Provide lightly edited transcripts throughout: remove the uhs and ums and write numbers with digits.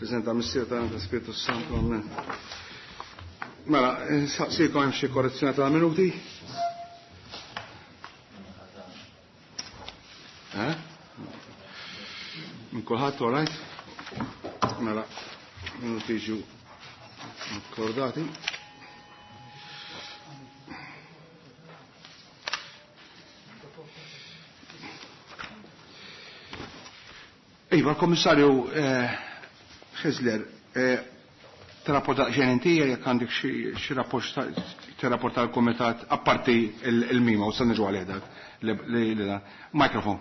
Prezenta Missier ta' Spiritu Santu, amen. Mela, saqsikom hemm xi korrezzjoni ta' minuti? Minn kulħadd all right? Mela, minuti jiġu akkordati. Iva, Kommissarju Xizler, t-rapporta xejn inti jekk għandek xi rapport t-rapporta l-Kumitat apparti il-mima u se niġu għalih dak. Mikrofon.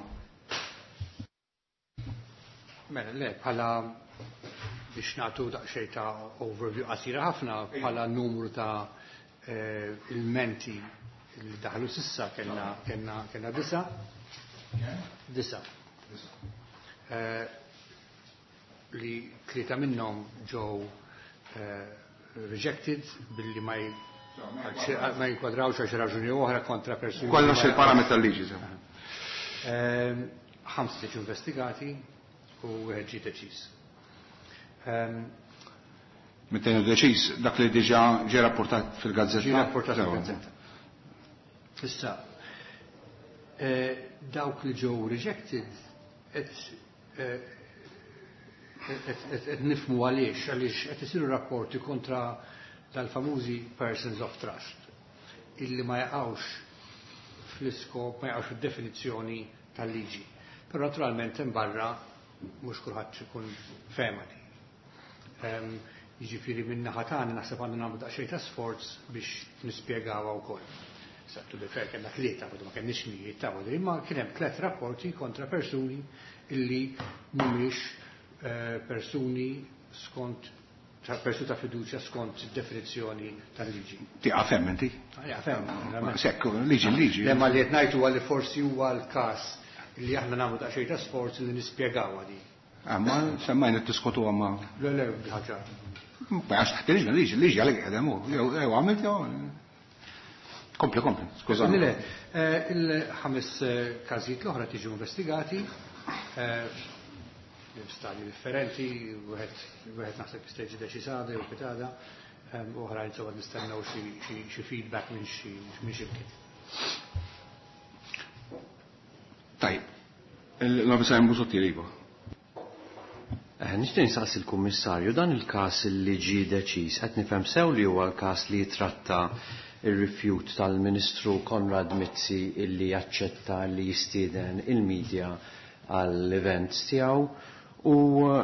Mela, le, bħala biex nagħtu daqsxejn ta' overview qasira ħafna bħala numru ta' il-menti li daħlu s'issa kellna disa. Li tlieta minnhom ġew rejected billi ma jinkwadrawx għal xi raġuni oħra kontra persuni. Kollox il-parametri tal-liġi. 5 ġew investigati u wieħed ġie deċiż. Meta deċiż dak li diġà ġie rapportat fil-gazzetta. Ġie rapportat fil-gazzetta. Issa dawk li ġew rejected qed nifhmu għaliex qed isiru rapporti kontra tal-famużi persons of trust illi ma jaqgħux fl-iskop, ma jaqgħux fid-definizzjoni tal-liġi. Però naturalment hemm barra mhux kulħadd ikun fehma di. Jiġifieri minn naħa tagħna naħseb għandna nagħmlu daqsxejn ta' sforz biex nispjegawha wkoll. Sattu bifer kellna tlieta għadu ma kenniex mijiet ta' għadu, imma kien hemm 3 rapporti kontra persuni illi mhumiex persuni skont persuni ta' fiduċja skont id-definizzjoni tal-liġi. Tieqa' femm inti? Femm. Sekk, liġi. Lemma li qed ngħidu li forsi huwa l-każ li aħna nagħmlu daqsxejn ta' sforz li nispjegawha di. Ma semmajna t-diskutu għamma. Le, ħaġa. Għax taħt liġi għalek għedem u, jew għamilt jew. Kompli, skużani. Le, il-5 każijiet l-oħra tiġu investigati, stadji differenti, wieħed naħseb stage deċiżada jew pitada, oħrajn sewwa nistennew xi feedback minn xi imkien. Tajb, l-Obbisajn Bużotti Rigo. Nixtieq nsaqsi l-Kummissarju dan il-każ li ġie deċiż qed nifhem sew li huwa l-każ li jitratta ir-rifjut tal-Ministru Konrad Mizzi illi jaċċetta li jistieden il-medja għall-events tiegħu u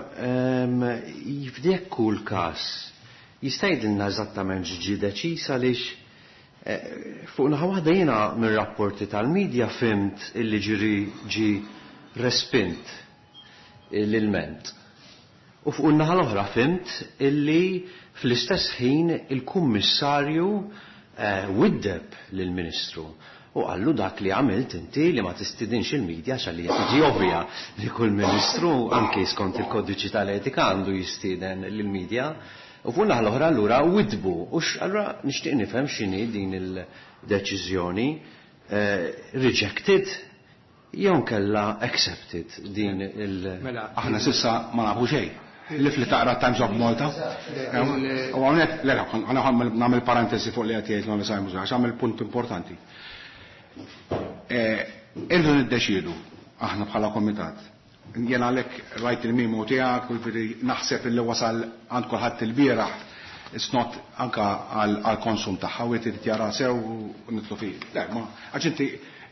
f'dek kull każ jista' jgħidilna eżattament x'ġie deċiż għaliex fuq naħa waħda jiena mir-rapporti tal-medja fimt illi ġi respint l-ilment. U fuq in-naħa l-oħra fimt illi fl-istess ħin il-Kummissarju widdeb lill-Ministru u qallu dak li għamilt inti li ma tistidinx il-medja xalli tiġi ovvja li kull Ministru anke skont il-kodiċi tal-etika għandu jistieden lill-medja u fuq naħa l-oħra allura widbu u allura nixtieq nifhem x'inhi din il-deċiżjoni rejected jew kellha accepted din aħna s'issa ma nafu xejn. Li taqra Times of Malta. U għonek, għana għamil parentesi fuq li għatijiet ma nisaj muża, għamil punt importanti. Irdu niddeċidu, aħna bħala komitat. Jena għalek rajt il-mimu tijak, naħseb il-li wasal għand kolħat il-biraħ, isnot anka għal-konsum taħħa, u jti tjara sew u nitlu fi. Le, ma, għax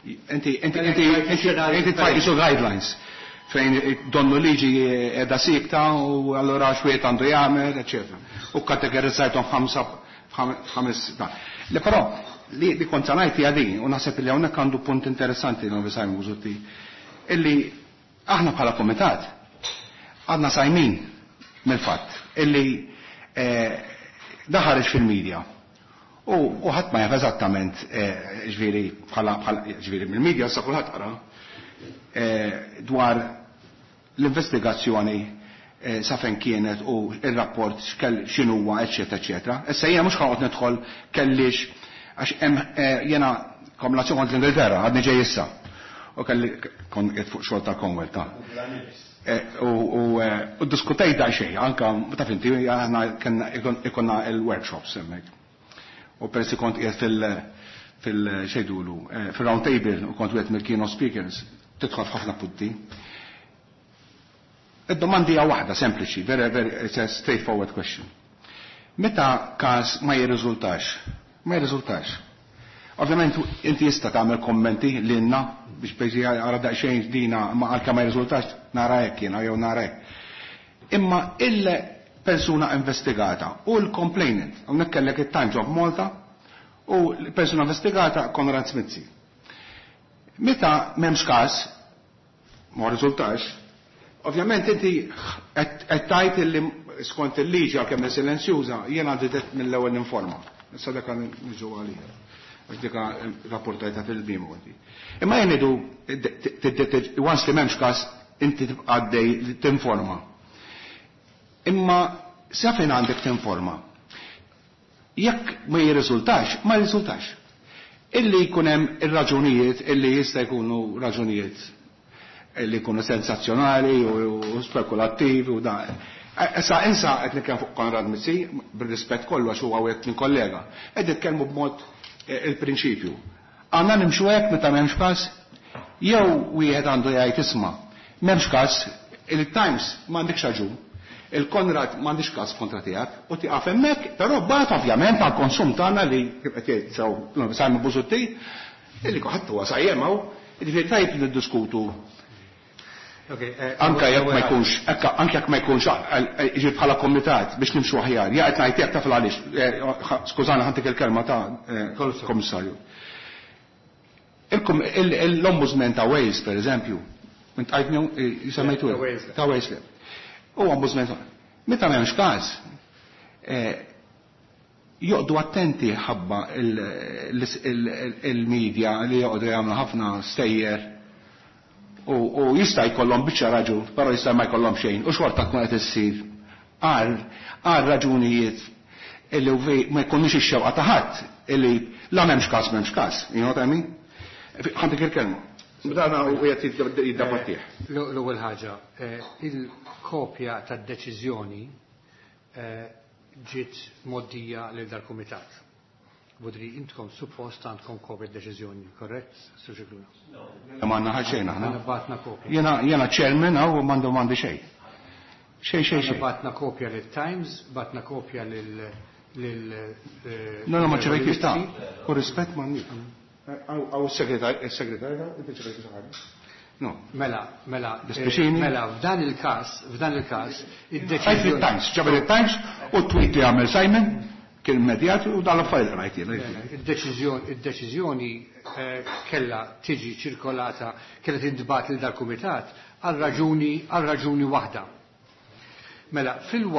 inti tfajsu guidelines. Fejn donnu liġi edha sikta u allora xwiet għandu jagħmel, eċetera. U kategorizzajthom 5. Le però li kont ngħid hija din u naħseb li hawnhekk għandu punt interessanti li Obbisajn Bużotti illi aħna bħala komitat għadna sajmin mill-fatt illi daħareġ fil-medja u ħadd ma jaf eżattament ġifieri bħala ġifieri mill-medja sa kulħadd qara dwar l-investigazzjoni sa fejn kienet u il-rapport x'inhuwa, eċetera. Issa jiena mhux ħanqod nidħol kellix għax jiena kombinazzjoni kont l-Ingilterra għadni ġej issa. U kelli kon qed fuq xogħol ta' Commonwealth ta'. U diskutej da xej, anka ta' finti, ikonna il-workshops hemmhekk. U persi kont qiegħed fil-xejdulu, fil-round table, u kont wieħed mill-keynote speakers, tidħol ħafna punti. Id-domandi hija waħda sempliċi, it's a straightforward question. Meta każ ma jirriżultax? Ma jirriżultax. Ovvjament inti jista' tagħmel kommenti lilna biex bejżi ara daqsxejn dina ma għalkemm ma jirriżultax nara hekk jiena jew nara hekk. Imma il-persuna investigata u l-complainant, hawnhekk kellek it-Time Job Malta u l-persuna investigata Konrad Smizzi. Meta m'hemmx każ ma riżultax, ovvjament inti qed tgħid illi skont il-liġi għalkemm silenzjuża jiena għandi mill-ewwel informa. Issa dak niġu għalija. Għax dika rapportajta fil-bimu għanti. Imma jenidu, once li memx kas, inti għaddej tinforma. Imma safin għandek tinforma. Jekk ma jirriżultax, ma jirriżultax. Illi jkunem il-raġunijiet, illi jista jkunu raġunijiet illi jkunu sensazzjonali u spekulattivi u da. Issa qed nitkellem fuq Konrad Mizzi, bil-rispett kollu għax huwa wieħed minn kollega. Qed nitkellmu b'mod il-prinċipju. Għandna nimxu hekk meta m'hemmx każ, jew wieħed għandu jgħid isma' m'hemmx każ, il-Times m'għandekx raġun, il-Konrad m'għandix każ kontra tiegħek u tieqaf hemmhekk, però mbagħad ovvjament għall-konsum tagħna li qed jgħid Simon Busutti illi ħadd huwa sajjemaw, jiġifieri tajb niddiskutu. Anke jekk ma jkunx, anke jekk ma jkunx jiġi bħala komitat biex nimxu aħjar. Ja qed ngħid jekk taf għaliex. Skużani ħantik il-kelma ta' Kommissarju. L-Ombudsman ta' Wales, pereżempju, int qajtni jisemmejtu ta' Wales. U Ombudsman meta m'hemmx każ joqdu attenti ħabba il-medja li joqdu jagħmlu ħafna stejjer u jista' jkollhom biċċa raġun, però jista' ma jkollhom xejn. U xorta tkun qed issir għal raġunijiet illi ma jkunux ix-xewqa ta' ħadd illi la m'hemmx każ, you know what I mean? Ħantik il-kelma. Bdana u qed jiddabattih. L-ewwel ħaġa, il-kopja tad-deċiżjoni ġiet moddija lil dal-kumitat. Budri, intkom suppost għandkom kopja deċiżjoni, korrett? Suġikluna. Ma għandna ħaġejn aħna. Batna kopja. Jiena chairman u m'għandi xejn. Xejn. Batna kopja lil-Times, batna kopja lil. No, ma ċevejt sta. U rispett ma' nif. Għaw il-segretarja, No. Mela, f'dan il-każ, id-deċiżjoni. il-Times, ġabel il-Times u tweet li għamel Simon kien medjat u dal-affarijiet rajt. Id-deċiżjoni kellha tiġi ċirkolata, kellha tintbagħat lil dal-kumitat għal raġuni waħda. Mela,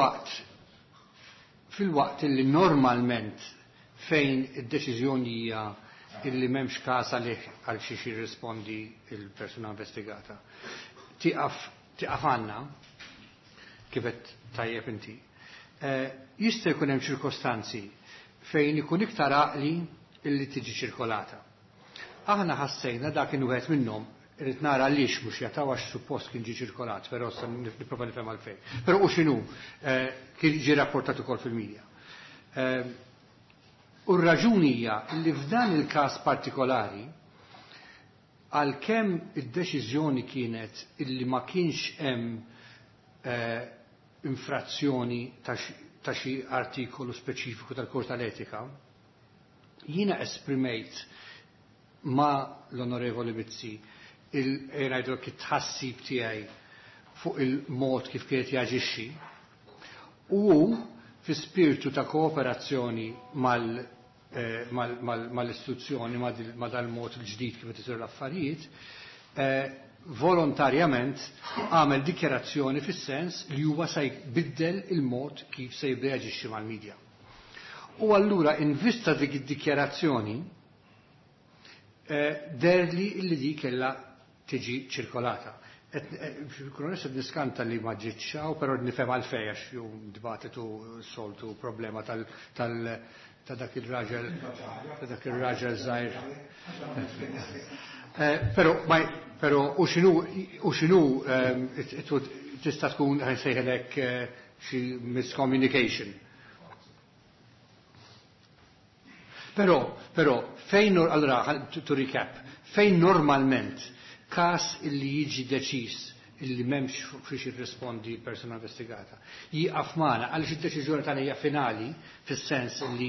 fil-waqt li normalment fejn id-deċiżjoni hija illi m'hemmx każ għalih għal xi jirrispondi il-persuna investigata. Tieqaf għandna kif qed tajjeb inti. Jista' jkun hemm ċirkostanzi fejn ikun iktar għaqli illi tiġi ċirkolata. Aħna ħassejna dak kien wieħed minnhom irid nara għaliex mhux jataw għax suppost kien ġie ċirkolat, però issa nipprova nifhem għalfejn. Però u x'inhu kien ġie rapportat ukoll fil-medja. U r-raġuni hija li f'dan il-każ partikolari għalkemm id-deċiżjoni kienet illi ma kienx hemm infrazzjoni ta' xi artikolu speċifiku tal-Kort tal-Etika, jiena esprimejt ma' l-Onorevoli Mizzi il-ngħidu tħassib tiegħi fuq il-mod kif kienet jaġixxi u fi spiritu ta' kooperazzjoni mal-istituzzjoni ma' dal-mod il-ġdid kif isir l-affarijiet, volontarjament għamel dikjerazzjoni fis-sens li huwa se jbiddel il-mod kif se jibda jaġixxi mal-medja. U allura invista dik id-dikjerazzjoni derli illi di kellha tiġi ċirkolata. Kronis niskanta li ma ġitxaw, però nifhem għalfejn għax jew dibattitu soltu problema ta' dak il-raġel żgħir. Però Però u x'inhu tista' tkun ħansejħelek xi miscommunication. Però fejn allura to recap, fejn normalment każ illi jiġi deċiż illi m'hemmx fiex jirrispondi persuna investigata. Jieqaf magħna għaliex id-deċiżjoni tagħna hija finali fis-sens illi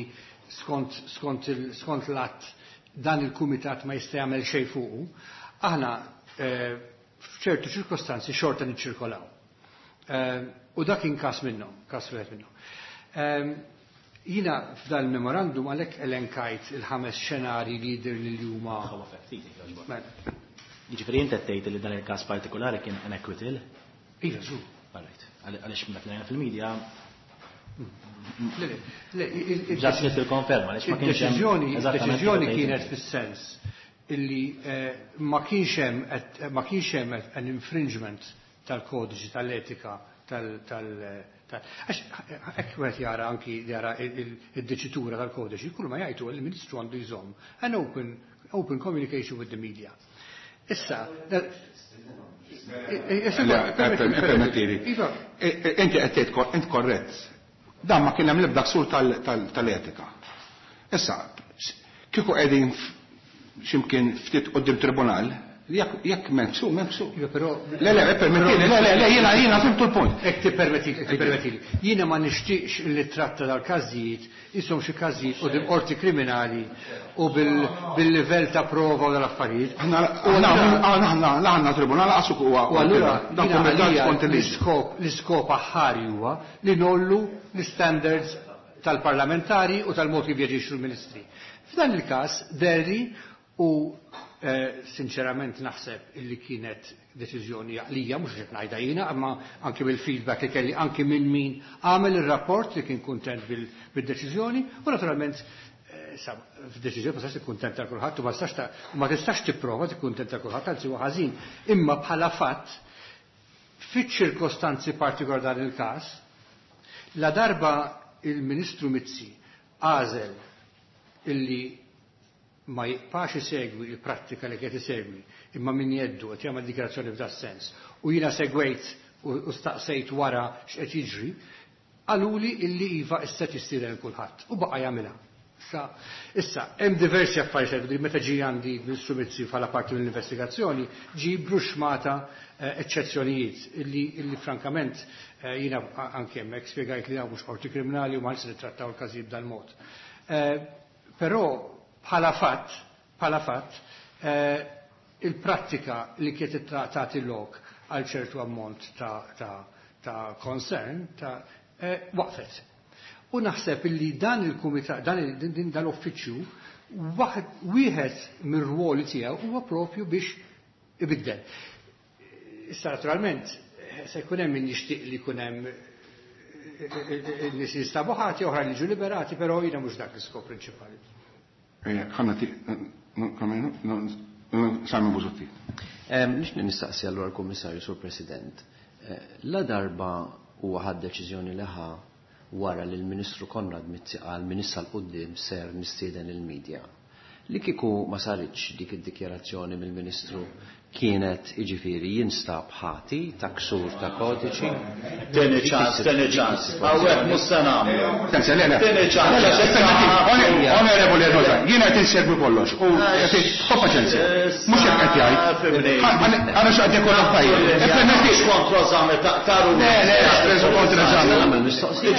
skont l-att dan il-kumitat ma jista' jagħmel xejn fuqu, aħna f'ċertu ċirkostanzi xorta niċċirkolaw. U dak kien każ minnhom, każ wieħed minnhom. Jiena f'dan il-memorandum għalhekk elenkajt il-5 xenarji li jidher li huma. Jiġifieri inti qed tgħid li dan il-każ partikolari kien inequital? Iva, żgur. Għaliex dak ngħid fil-medja. Ġast li tikkonferma għaliex ma kienx hemm. Id-deċiżjoni kienet fis-sens illi ma kienx hemm an infringement tal-kodiċi tal-etika hekk wieħed jara anki jara id-deċitura tal-kodiċi, kull ma jgħidu il-Ministru għandu jżomm an open communication with the media. Issa, permettili. Inti qed int korrett. Dan ma kien hemm l-ebda ksur tal-etika. Issa, kieku qegħdin x'imkien ftit qudiem tribunal, jekk m'hemmx m'hemmx. Le, permettili, le, jiena fimtu l-punt. Hekk tippermettili. Jiena ma nixtieqx li tratta dal-każijiet ishom xi każijiet qudiem qorti kriminali u bil-livell ta' prova u dal-affarijiet. Aħna tribunal qasuk huwa. U allura l-iskop aħħari huwa li nollu l-standards tal-parlamentari u tal-mod kif jaġixxu l-ministri. F'dan il-każ derri u sinċerament naħseb illi kienet deċiżjoni għaqlija, mhux qed ngħidha jiena, imma anke bil-feedback li kelli anke minn min għamel ir-rapport li kien kuntent bil-deċiżjoni u naturalment f'deċiżjoni ma tistax tikkuntent tal kulħadd u ma tistax tipprova tikkuntent tal kulħadd għal huwa ħażin. Imma bħala fatt fiċ-ċirkostanzi partikolari dan il-każ la darba il-Ministru Mizzi għażel illi ma jibqax isegwi il-prattika li qed isegwi imma min jeddu qed jagħmel dikjarazzjoni f'dan sens u jiena segwejt u staqsejt wara x'qed jiġri qaluli illi iva issa tisir lil kulħadd u baqa' jagħmilha. Issa hemm diversi affarijiet li meta ġi għandi Ministru Mizzi bħala parti mill-investigazzjoni ġi bruxmata eċċezzjonijiet illi frankament jiena anke hemmhekk spjegajt li hawn mhux qorti kriminali u ma nistgħu nittrattaw il-każijiet b'dal-mod. Però bħala fatt, il-prattika li kienet tagħti lok għal ċertu ammont ta' concern waqfet. U naħseb illi dan il-kumitat, dan l-uffiċċju wieħed mir-rwoli tiegħu huwa propju biex ibiddel. Issa naturalment se jkun hemm min jixtieq li jkun hemm nies jistabu ħati oħra li jiġu liberati, però jiena mhux dak l-iskop prinċipali. Simon Buzotti. Nix nistaqsi allura l-Kummissarju Sur President. La darba huwa ħadd deċiżjoni leħa wara li l-Ministru Konrad Mizzi qal minissa l-qudiem ser nistieden il-medja. Li kieku ma saritx dik id-dikjarazzjoni mill-Ministru kienet iġifieri jinstab ħati ta' ksur ta' kodiċi. Tieni ċans. Hawnhekk mhux se nagħmlu. Tieni ċans. Onorevoli Rosa, jiena qed insegwi kollox. U ħobb paċenzja. Mhux hekk qed jgħid. Għana x'qed ikollok tajjeb. Permettix kontro żammi taqtaru. Le, preżu kontra żammi. Nagħmel mistoqsija.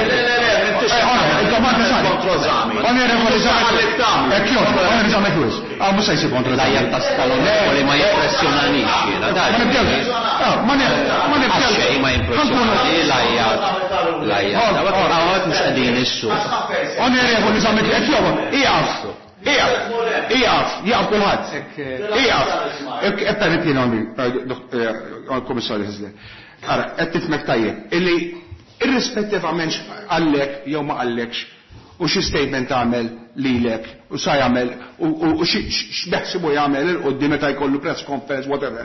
Onorevoli Żammi. Hekk jgħod, onorevoli Żammi kwis. Mhux se jsib kontra żammi. Dajja tastalon ma jimpressjonanix jiena. Ma nibdew. Xejn ma jimpressjonani lajja. Għawat mhux qegħdin is-suq. Onorevoli Żammi qed jgħod. Ijaf kulħadd. Ijaf. Permettina Komissarju Ħizle. Ara, qed tifmek tajjeb illi irrispettivament għallek jew ma għallekx u xi statement għamel lilek u sa jagħmel u x'beħsibu jagħmel il-qudiem meta jkollu press conference whatever.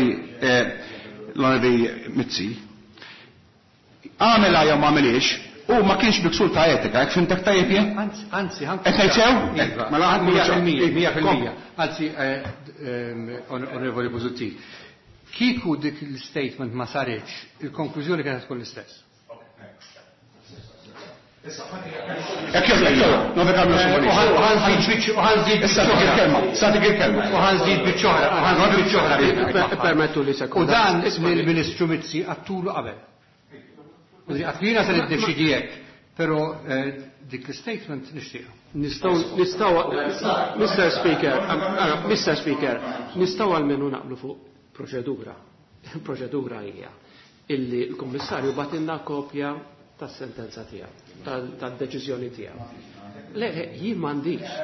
L-Onorevoli Mizzi għamilha jew ma għamilix u ma kienx biksur ta' etika, jek fintek tajjeb jien? Anzi, Mela ħadd Anzi, onorevoli Busuttil, kieku dik il-statement ma saritx, il-konklużjoni kienet tkun l-istess. U dan il-Ministru Mizzi għattulu qabel. Għatlina se niddeċidijek, pero dik l-statement nixtieq. Mr. Speaker, nistaw għalmenu naqblu fuq proċedura. Proċedura hija illi l-Kummissarju batinna kopja tas-sentenza tiegħu, tad-deċiżjoni tiegħu. Le, jien m'għandix.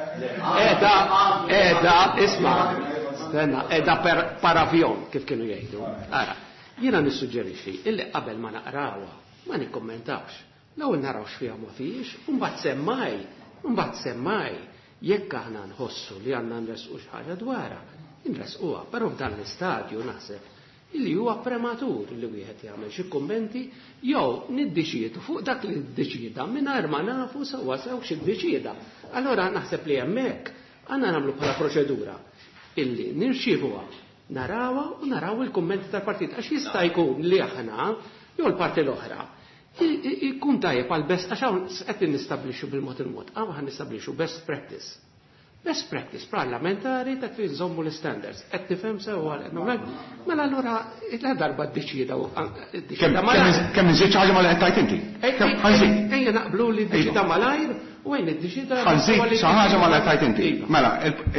Edha paravjon kif kienu jgħidu. Ara, jiena nissuġġerixxi illi qabel ma naqrawha ma nikkommentawx. L-ewwel naraw x'fiha ma fihx, u mbagħad semmaj jekk aħna nħossu li għandna nresqu xi ħaġa dwarha, nresquha, però f'dan l-istadju naħseb illi huwa prematur li wieħed jagħmel xi kummenti jew niddeċiedu fuq dak li ddeċieda mingħajr ma nafu sewwa sew x'iddeċieda. Allora naħseb li hemmhekk għandna nagħmlu bħala proċedura illi nirċievuha, narawha u naraw il-kummenti tal-partit għax jista' jkun li aħna jew l-parti l-oħra ikun tajjeb għal best għax hawn qed nistabbilixxu bil-mod il-mod, ħan nistabbilixxu best practice. Best practice parlamentari ta' kif nżommu l-standards. Qed tifhem sewwa mela allura la darba ddeċida kemm iżid ħaġa mal qed inti. Ejja naqblu li ddeċida malajr u għajn iddeċida. Ħanżid xi ħaġa mal qed inti. Mela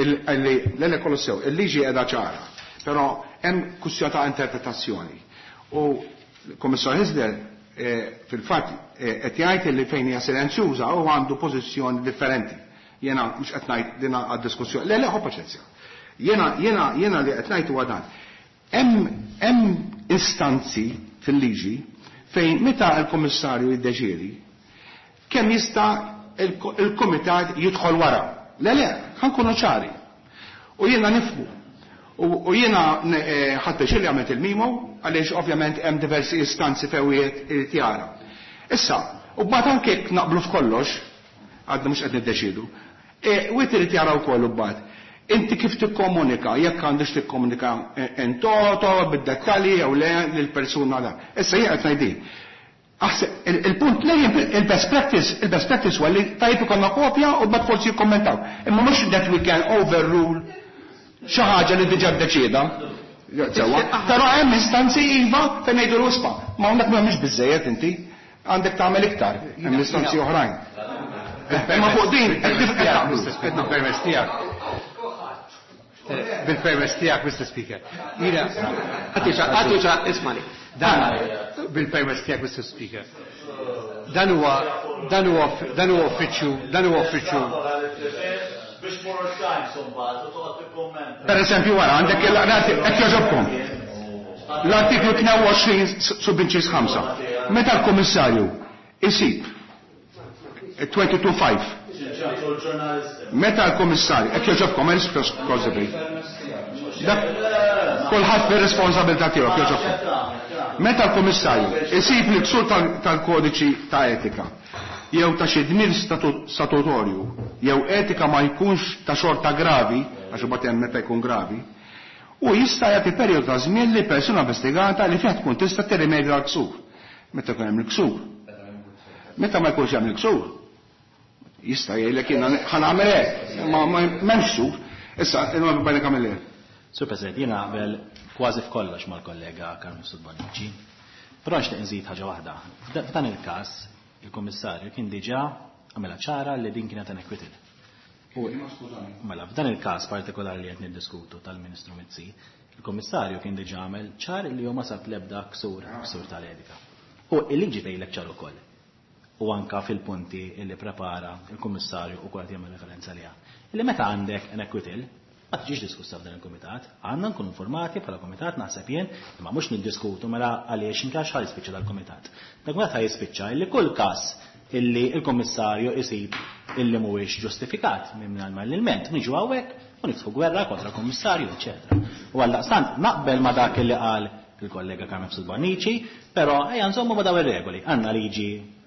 l kolossew, il-liġi qiegħda ċara, però hemm kwistjoni ta' interpretazzjoni. U l-Kummissar Hisler fil-fatt qed jgħid li fejn hija silenzjuża u għandu pożizzjoni differenti. Jena mhux qed ngħid dina għad-diskussjoni. Le ħu paċenzja. Jena li qed ngħid huwa dan. Hemm istanzi fil-liġi fejn meta l-Kummissarju jiddeċiedi kemm jista' il-Kumitat jidħol wara. Le, ħankunu ċari. U jiena nifhmu. U jiena ħadd xilli għamilt il-mimo għaliex ovvjament hemm diversi istanzi fejn wieħed jara. Issa, u b'għad anke naqblu f'kollox, għadna mhux qed niddeċidu. U irid jaraw kollu b'għad. Inti kif tikkomunika, jekk għandix tikkomunika in toto, bid-dettalji jew le lill-persuna da. Issa jien qed ngħidin. Il-punt lejn il-best practice huwa li tajb ikollna kopja u bad forsi jikkommentaw. Imma mhux that we can overrule xi ħaġa li diġà ddeċieda. Però hemm istanzi iva fejn ngħidu l-wispa. Ma hawnhekk m'hemmx biżejjed inti. Għandek tagħmel iktar, hemm istanzi oħrajn. Ma fuq din, bil-permess tiegħek, Mr. Speaker. Għatuċa, ismani. Bil-permess tiegħek, Mr. Speaker. Dan huwa uffiċċju. Per esempio, wara, għandek qed joġobkom. L-artiklu 22 sub-inċis 5. Meta l-Kummissarju isib 22.5. Meta l-Kummissarju, qed joġobkom ma nisfros kożibi. Kulħadd bir-responsabilità tiegħu joġobkom. Meta l-Kummissarju isib li ksur tal-kodiċi ta' etika jew ta' xi dmir statutorju jew etika ma jkunx ta' xorta gravi, għax imbagħad hemm meta jkun gravi, u jista' jagħti perjodu ta' żmien li persuna investigata li fiha tkun tista' tirrimedja l-ksur. Meta jkun hemm il-ksur. Meta ma jkunx hemm il-ksur, jista' jgħidlek jiena ħanagħmel hekk, ma m'hemmx ksur. Issa, inhu bajnek għamel hekk. Sur President, jiena naqbel kważi f'kollox mal-kollega Carmen Sudbanici, però nixtieq nżid ħaġa waħda. F'dan il-każ, il-Kummissarju kien diġà għamela ċara li din kienet inequitil. Mela, f'dan il-każ partikolari li qed niddiskutu tal-Ministru Mizzi, il-Kummissarju kien diġà għamel ċar li huma sab l-ebda ksur tal-etika. U il-liġi tgħidlek ċar ukoll. U anka fil-punti li prepara il-Kummissarju ukoll jagħmel referenza liha. Illi meta għandek inequitil, ma tiġix diskussa f'dan il-Kumitat, għandna nkunu informati bħala Kumitat naħseb jien, imma mhux niddiskutu mela għaliex inkax ħa jispiċċa dal-Kumitat. Dak meta jispiċċa illi kull każ illi il-Kummissarju isib illi mhuwiex ġustifikat minn l-ment niġu hawnhekk u niftħu gwerra kontra l-Kummissarju, eċetera. U għallaqstant naqbel ma dak illi qal il-kollega Carmen Sudbanici, però ejja nżommu ma daw ir-regoli. Għandna liġi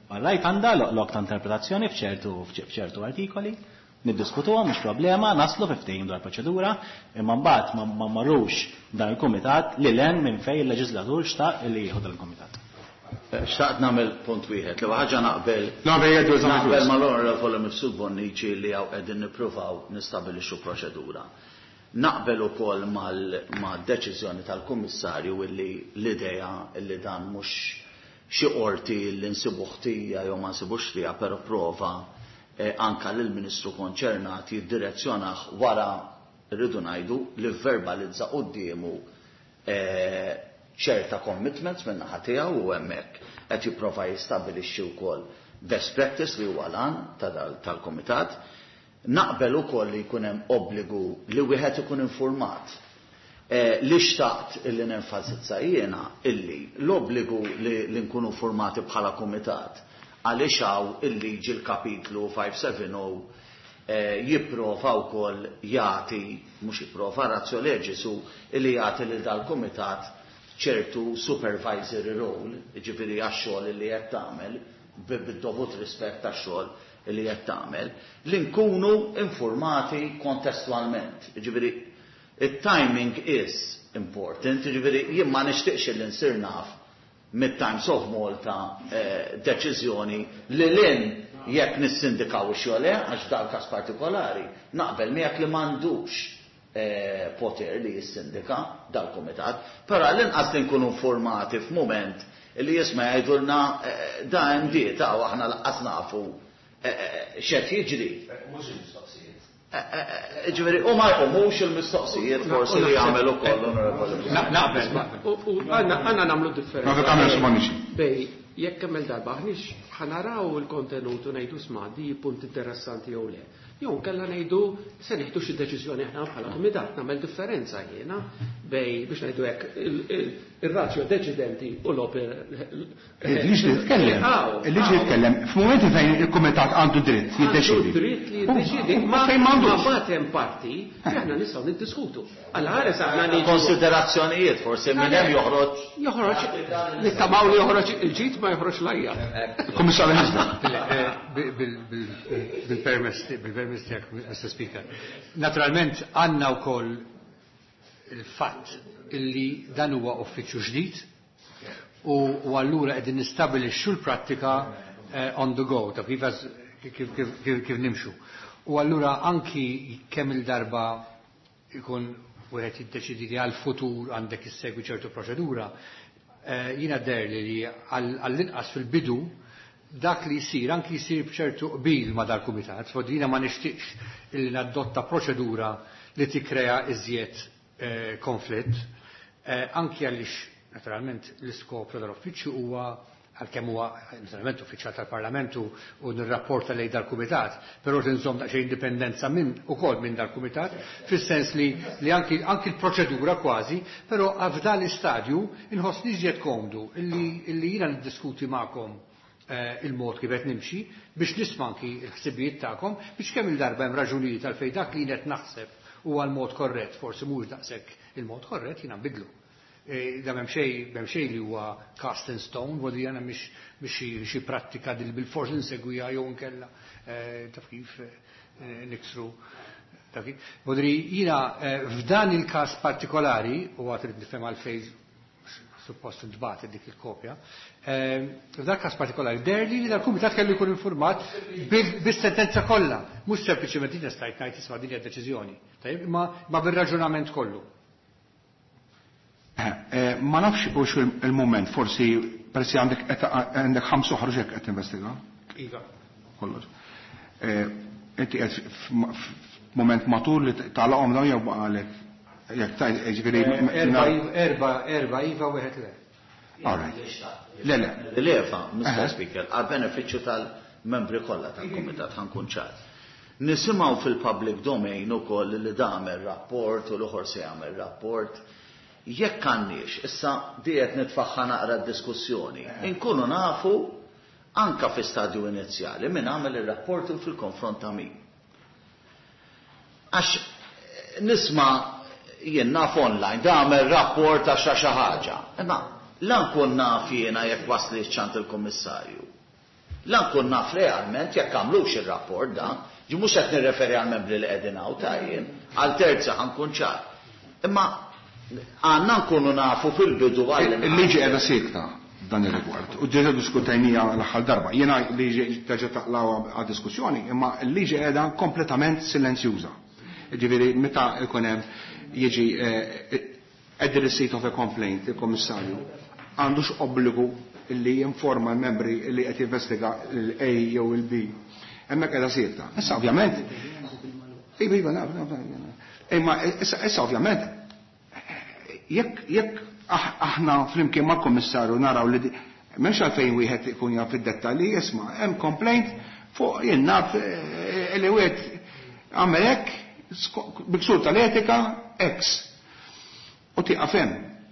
Rajt għandha lok ta' interpretazzjoni f'ċertu artikoli, niddiskutuhom mhux problema, naslu ftehim dwar proċedura, imma mbagħad ma marrux dan il-kumitat li len minn fejn il-leġislatur xtaq li jieħu dan il-kumitat. Xtaqt nagħmel punt wieħed li ħaġa naqbel mal-Onorevoli Mifsud Bonnici li hawn qegħdin nippruvaw nistabilixxu proċedura. Naqbel ukoll mal-deċiżjoni tal-Kummissarju illi l-idea li dan mhux xi qorti li nsibu ħtija jew ma nsibux ħtija però prova anka lill-Ministru konċernat jiddirezzjonah wara rridu ngħidu li verbalizza qudiemu ċerta commitments minn naħa tiegħu u hemmhekk qed jipprova jistabbilixxi wkoll best practice li huwa lan tal-Kumitat. Naqbel ukoll li jkun hemm obbligu li wieħed ikun infurmat. Li xtaqt illi nenfasizza jiena illi l-obbligu li nkunu formati bħala Kumitat għaliex hawn il-liġi l-kapitlu 570 jipprova wkoll jagħti mhux jipprova razzjo leġisu illi jagħti lil dal-Kumitat ċertu supervisory role, ġifiri għax-xogħol li qed tagħmel, bid-dovut rispett għax-xogħol li qed tagħmel, li nkunu informati kontestualment. Ġifiri, it-timing is important, ġifiri jien ma nixtieqx li nsir naf mid-Times of Malta deċiżjoni li lin jekk nissindikaw ix-xogħol għax dal-każ partikolari, naqbel miegħek li m'għandux poter li jissindika dal-Kumitat, però l-inqas li nkunu informati f'mument li jisma' jgħidulna da hemm dieta u aħna laqqas nafu x'qed jiġri. Mhux il-mistoqsijiet. Ġifieri u ma jqumux il-mistoqsijiet forsi li jagħmel ukoll onorevoli. Naqbel. U għandna nagħmlu differenza. Bej, jekk kemm il-darba aħniex ħanaraw il-kontenut u ngħidu sma' di punt interessanti jew le. Jew kellha ngħidu se nieħdu xi deċiżjoni aħna bħala kumitat nagħmel differenza jiena bej biex ngħidu hekk ir-razzjo deċidenti u l-oper. Il-liġi jitkellem f'mumenti fejn il-kumitat għandu dritt jiddeċidi. Dritt li jiddeċidi ma fejn m'għandux hemm parti li aħna nistgħu niddiskutu. Alla ħares aħna niġu konsiderazzjonijiet forsi minn hemm joħroġ nittamaw li joħroġ il-ġid ma joħroġ l-ajja. Kummissarju Ħisna. Bil-permess tiegħek, Mr. Speaker. Naturalment għandna wkoll il-fatt illi dan huwa uffiċċju ġdid u allura qegħdin nistabilixxu l-prattika on the go ta' kif nimxu. U allura anki kemm il-darba ikun wieħed jiddeċidi li għall-futur għandek issegwi ċertu proċedura, jiena derli li għall-inqas fil-bidu dak li jsir anki jsir b'ċertu qbil ma' dal-kumitat, fod jiena ma nixtieqx illi nadotta proċedura li tikkrea iżjed konflitt, anki għaliex naturalment l-iskop tal-uffiċċju huwa għalkemm huwa naturalment uffiċjal tal-Parlamentu u nirrapporta lejn dal-Kumitat, però tinżomm daqsxejn indipendenza ukoll minn dal-Kumitat, fis-sens li anki l-proċedura kważi, però f'dan l-istadju inħossni iżjed komdu illi jiena niddiskuti magħkom il-mod kif qed nimxi biex nisma' anki l-ħsibijiet tagħkom biex kemm il-darba hemm raġunijiet għalfejn dak li qed naħseb huwa l-mod korrett, forsi mhux daqshekk il-mod korrett jiena nbidlu. Da m'hemm xejn li huwa cast in stone, wadi jana mhix xi prattika bil-fors insegwija jew nkella taf kif niksru taf kif. Wadri jiena f'dan il-każ partikolari u għad trid nifhem għalfejn suppost ntbagħet dik il-kopja, f'dan każ partikolari derli li dal-kumitat kellu jkun informat bis-sentenza kollha, mhux sempliċement jiena stajt ngħid isma' din hija deċiżjoni, ma bir-raġunament kollu. Ma nafx ux il-moment, forsi persi għandek 5 oħra ġek qed investiga? Iva. Kollox. Inti qed f'moment matul li tagħlaqhom dawn jew għalek jekk tajt ġifieri erba' iva wieħed le. All right. Le. L-efa, Mr. Speaker, għal benefiċċju tal-membri kollha tal-Kumitat ħankun ċar. Nisimgħu fil-public domain ukoll li dagħmel rapport u l-oħor se jagħmel rapport. Jekk għandniex, issa diet nitfaħħa naqra d-diskussjoni, inkunu nafu anka fi stadju inizjali min għamel ir-rapport u fil-konfront ta' min. Għax nisma' jien naf online da għamel rapport għax xi ħaġa. Imma lan kun naf jiena jekk wasli ċant il-Kummissarju. lan kun naf realment jekk għamlux ir-rapport dan, ġi mhux qed nirreferi għal membri li qegħdin hawn tajjin, għal terza ħankun ċar. Imma għandna nkunu nafu fil-bidu għal il-liġi qiegħda sikta dan ir-rigward. U ġeġa diskutajnija l-aħħar darba. Jiena liġi teġa taqlaw għad diskussjoni, imma l-liġi qiegħda kompletament silenzjuża. Ġifieri meta jkun hemm jiġi at the receipt of a complaint, il-Kommissarju għandux obbligu illi jinforma l-membri illi qed jinvestiga l-A jew il-B. Hemmhekk qiegħda sirta. Issa ovvjament imma issa ovvjament jekk aħna flimkien mal-Kommissarju naraw li m'hemmx għalfejn wieħed ikun jaf fid-dettalji isma' hemm complaint fuq jinnaf li wieħed għamel hekk biksur tal-etika X. U tieqa fem.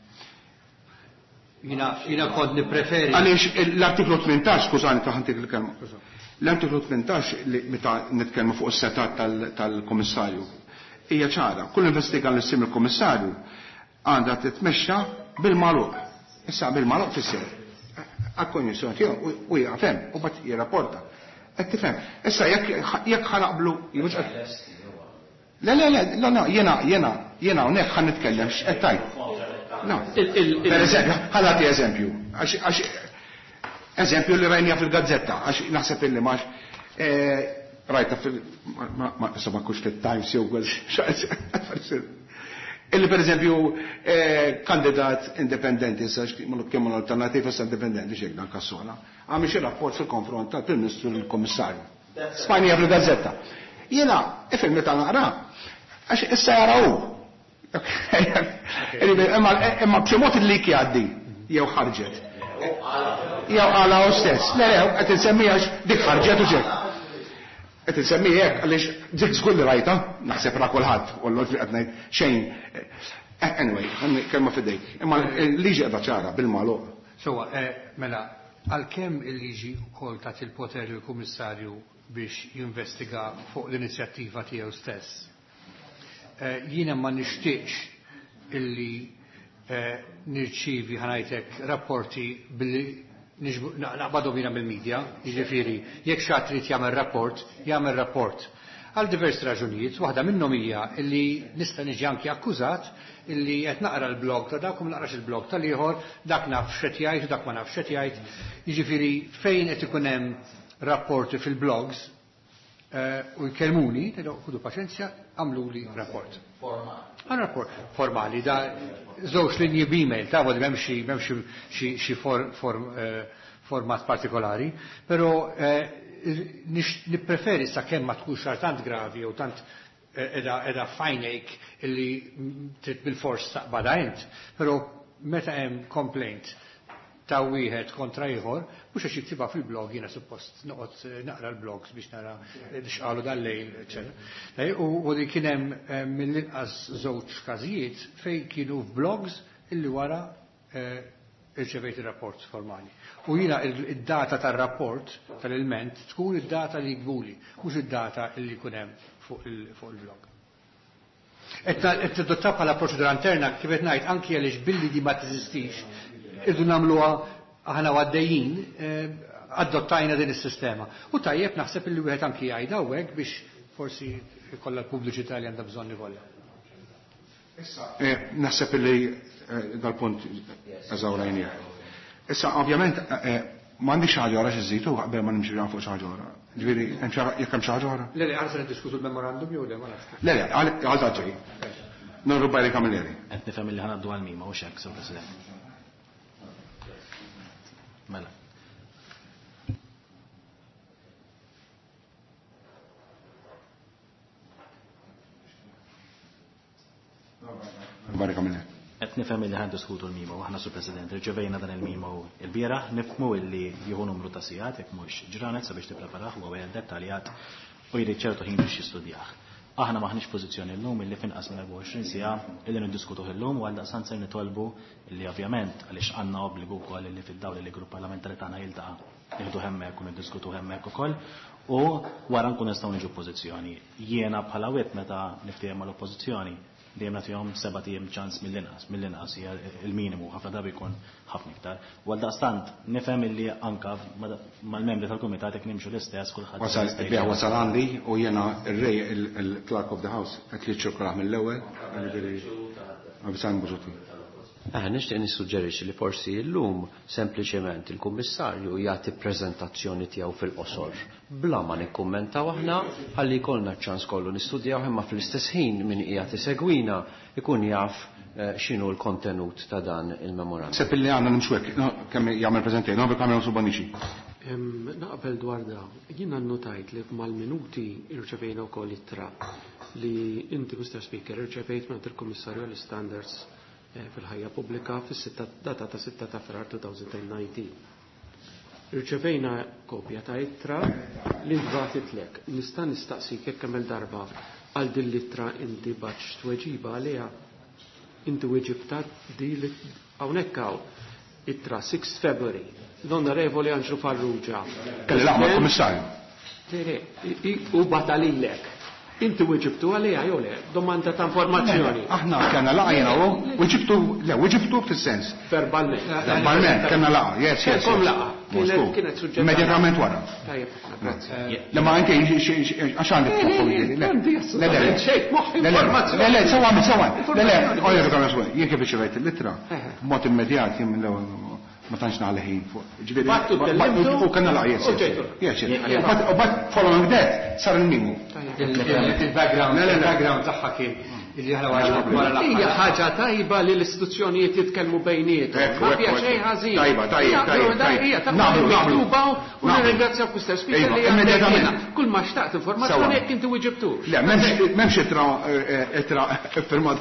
Jina kod nipreferi. Għaliex l-artiklu 18, skużani taħantik il-kelma. L-artiklu 18 li meta nitkellmu fuq is-setat tal-Kummissarju hija ċara. Kull investiga l-issim il-Kummissarju għandha titmexxa bil-magħluq. Issa bil-magħluq fisser. Akkonjessjoni tiegħu u jaqfem u bad jirrapporta. Qed tifhem. Issa jekk ħanaqblu La, jena unek ħan nitkellem x'qed tajt. No. Per eżempju, ħalati eżempju. Eżempju li rajnija fil-gazzetta, għax naħseb illi max rajta ma kux fit-Times jew illi per eżempju kandidat indipendenti, kemm l-alternativa sa indipendenti xejn dan kassola, għamil xi rapport fil-konfront tal-Prim Ministru l-Kommissarju. Spanja fil-gazzetta. Jena, ifilmi ta' naqra, għax issa jaraw. Imma b'ximot il-li jgħaddi, jew ħarġet. Jew għala u stess. Lerew, għet nsemmijax dik ħarġet u ġek. Għet nsemmijek, għalix dik zgull li rajta, naħseb ra kulħadd, u l-għod għadnejt xejn. Anyway, kelma fidejk. Imma l-liġi għadha ċara, bil-malu. Sowa, mela, għal-kem il-liġi kol ta' il-poter il-Kummissarju biex jinvestiga fuq l-inizjattiva tiegħu stess. Jiena ma nixtieqx illi nirċivi ħanajtek rapporti billi naqbadhom jiena mill-medja, jiġifieri jekk xi trid jagħmel rapport. Għal diversi raġunijiet, waħda minnhom hija illi nista' niġi anke akkużat illi qed naqra l-blog ta' dak u ma naqrax il-blog tal-ieħor, dak naf x'qed jgħid u dak ma naf x'qed jgħid. Jiġifieri fejn qed ikun hemm rapporti fil-blogs u jkelmuni, kudu paċenzja, għamlu li rapport. Rapport formali, da żewġ linji b'email, ta' għod memx xi format partikolari, pero nippreferi sa' kemm ma tkunx tant gravi u tant edha fajnejk illi trid bil-fors taqbada int, pero meta hemm complaint ta' wieħed kontra ieħor, mhux għax jiktiba fil-blog jiena suppost noqgħod naqra l-blogs biex nara x'qalu dal-lejl, eċetera. U li kien hemm mill-inqas żewġ każijiet fejn kienu f'blogs illi wara irċevejt ir-rapport formali. U jiena id-data tar-rapport tal-ilment tkun id-data li jgbuli, mhux id-data illi jkun hemm fuq il-blog. Qed tidotta bħala proċedura interna kif qed ngħid anke għaliex billi di ma teżistix irdu nagħmluha aħna għaddejjin adottajna din is-sistema. U tajjeb naħseb illi wieħed anki jgħid hawnhekk biex forsi jkollha l-pubbliċità li għandha bżonn ikollha. Naħseb illi dal-punt eżawrajni. Issa ovvjament m'għandix ħaġa oħra x'iżidu qabel ma nimxi fuq xi ħaġa oħra. Ġifieri jekk hemm xi ħaġa oħra. Le għal se niddiskutu l-memorandum jew le ma nafx. Le għal ġej. Nurru bajri kamilleri. Qed nifhem illi ħanaddu għal-mima u xek, Sur President. Mela. Qed nifhem illi ħan diskutu l-mimo, aħna Sur President, irċevejna dan il-mimo il-bieraħ, nifhmu illi jieħu numru ta' sigħat jekk mhux ġranet sabiex tippreparaħ u għajja dettaljat u jrid ċertu ħin biex jistudjah. Aħna maħniex pożizzjoni llum illi finqas minn 24 siegħa illi niddiskutuh illum u għal daqsan se nitolbu illi ovvjament għaliex għandna obbligu wkoll illi fid-dawl li grupp parlamentari tagħna jiltaqa' nieħdu hemmhekk u niddiskutu hemmhekk ukoll u wara nkun nistgħu niġu pożizzjoni. Jiena bħala witt meta niftehim mal-oppożizzjoni dejjem nagħtihom 7 ijiem ċans mill-inqas hija il-minimu ħafna drabi jkun ħafna iktar. U għaldaqstant nifhem illi anke mal-membri tal-kumitat jekk nimxu l-istess kulħadd. Wasal għandi u jiena ir-rej il-Clerk of the House qed li ċirkolaħ mill-ewwel. Nixtieq nissuġġerixxi li forsi llum sempliċement il-Kummissarju jagħti preżentazzjoni tiegħu fil-qosor. Bla ma nikkummentaw aħna ħalli jkollna ċans kollu nistudjaw imma fl-istess ħin min qiegħed isegwina ikun jaf x'inhu l-kontenut ta' dan il-memorandum. Sepp li għandna nimxu hekk kemm jagħmel preżentaj, nagħmel kamera Subanici. Naqbel dwar da, jiena nnotajt li mal-minuti irċevejna wkoll ittra li inti Mr. Speaker irċevejt minn il-Kummissarju għall-Standards fil-ħajja pubblika fis-data ta' 6 ta' Frar 2019. Irċevejna kopja ta' ittra li ntbagħtitlek. Nista' nistaqsik jekk kemm darba għal din l-ittra inti baċ tweġiba għaliha. Inti weġibta di hawnhekk hawn ittra 6 February. L-Onorevoli Anġlu Farrugia. Kelli laqma Kummissarju. U batalilek. Inti weġibtu għalija jew le, domanda ta' informazzjoni. Aħna kellna laqajna weġibtu fis-sens. Verbalment. Verbalment kellna laqa, yes. Kom laqa. Kienet suġġett. Immedjatament wara. Lema anke għax għandek jien kif irċevejt il-littra, b'mod immedjat jien ma tantx naħle ħin fuq. U kellna laqa, yes. U bad following that sar il-mimu. Il-background tagħha kien hija ħaġa tajba li l-istituzzjonijiet jitkellmu bejniethom. Ma fiha xejn ħażin. Tajba. Nagħmlu. U nirringrazzjaw Mr. Speaker li immedjatament. Kull ma xtaqt informazzjoni jekk inti wieġibtux. Le, m'hemmx ittra firmat.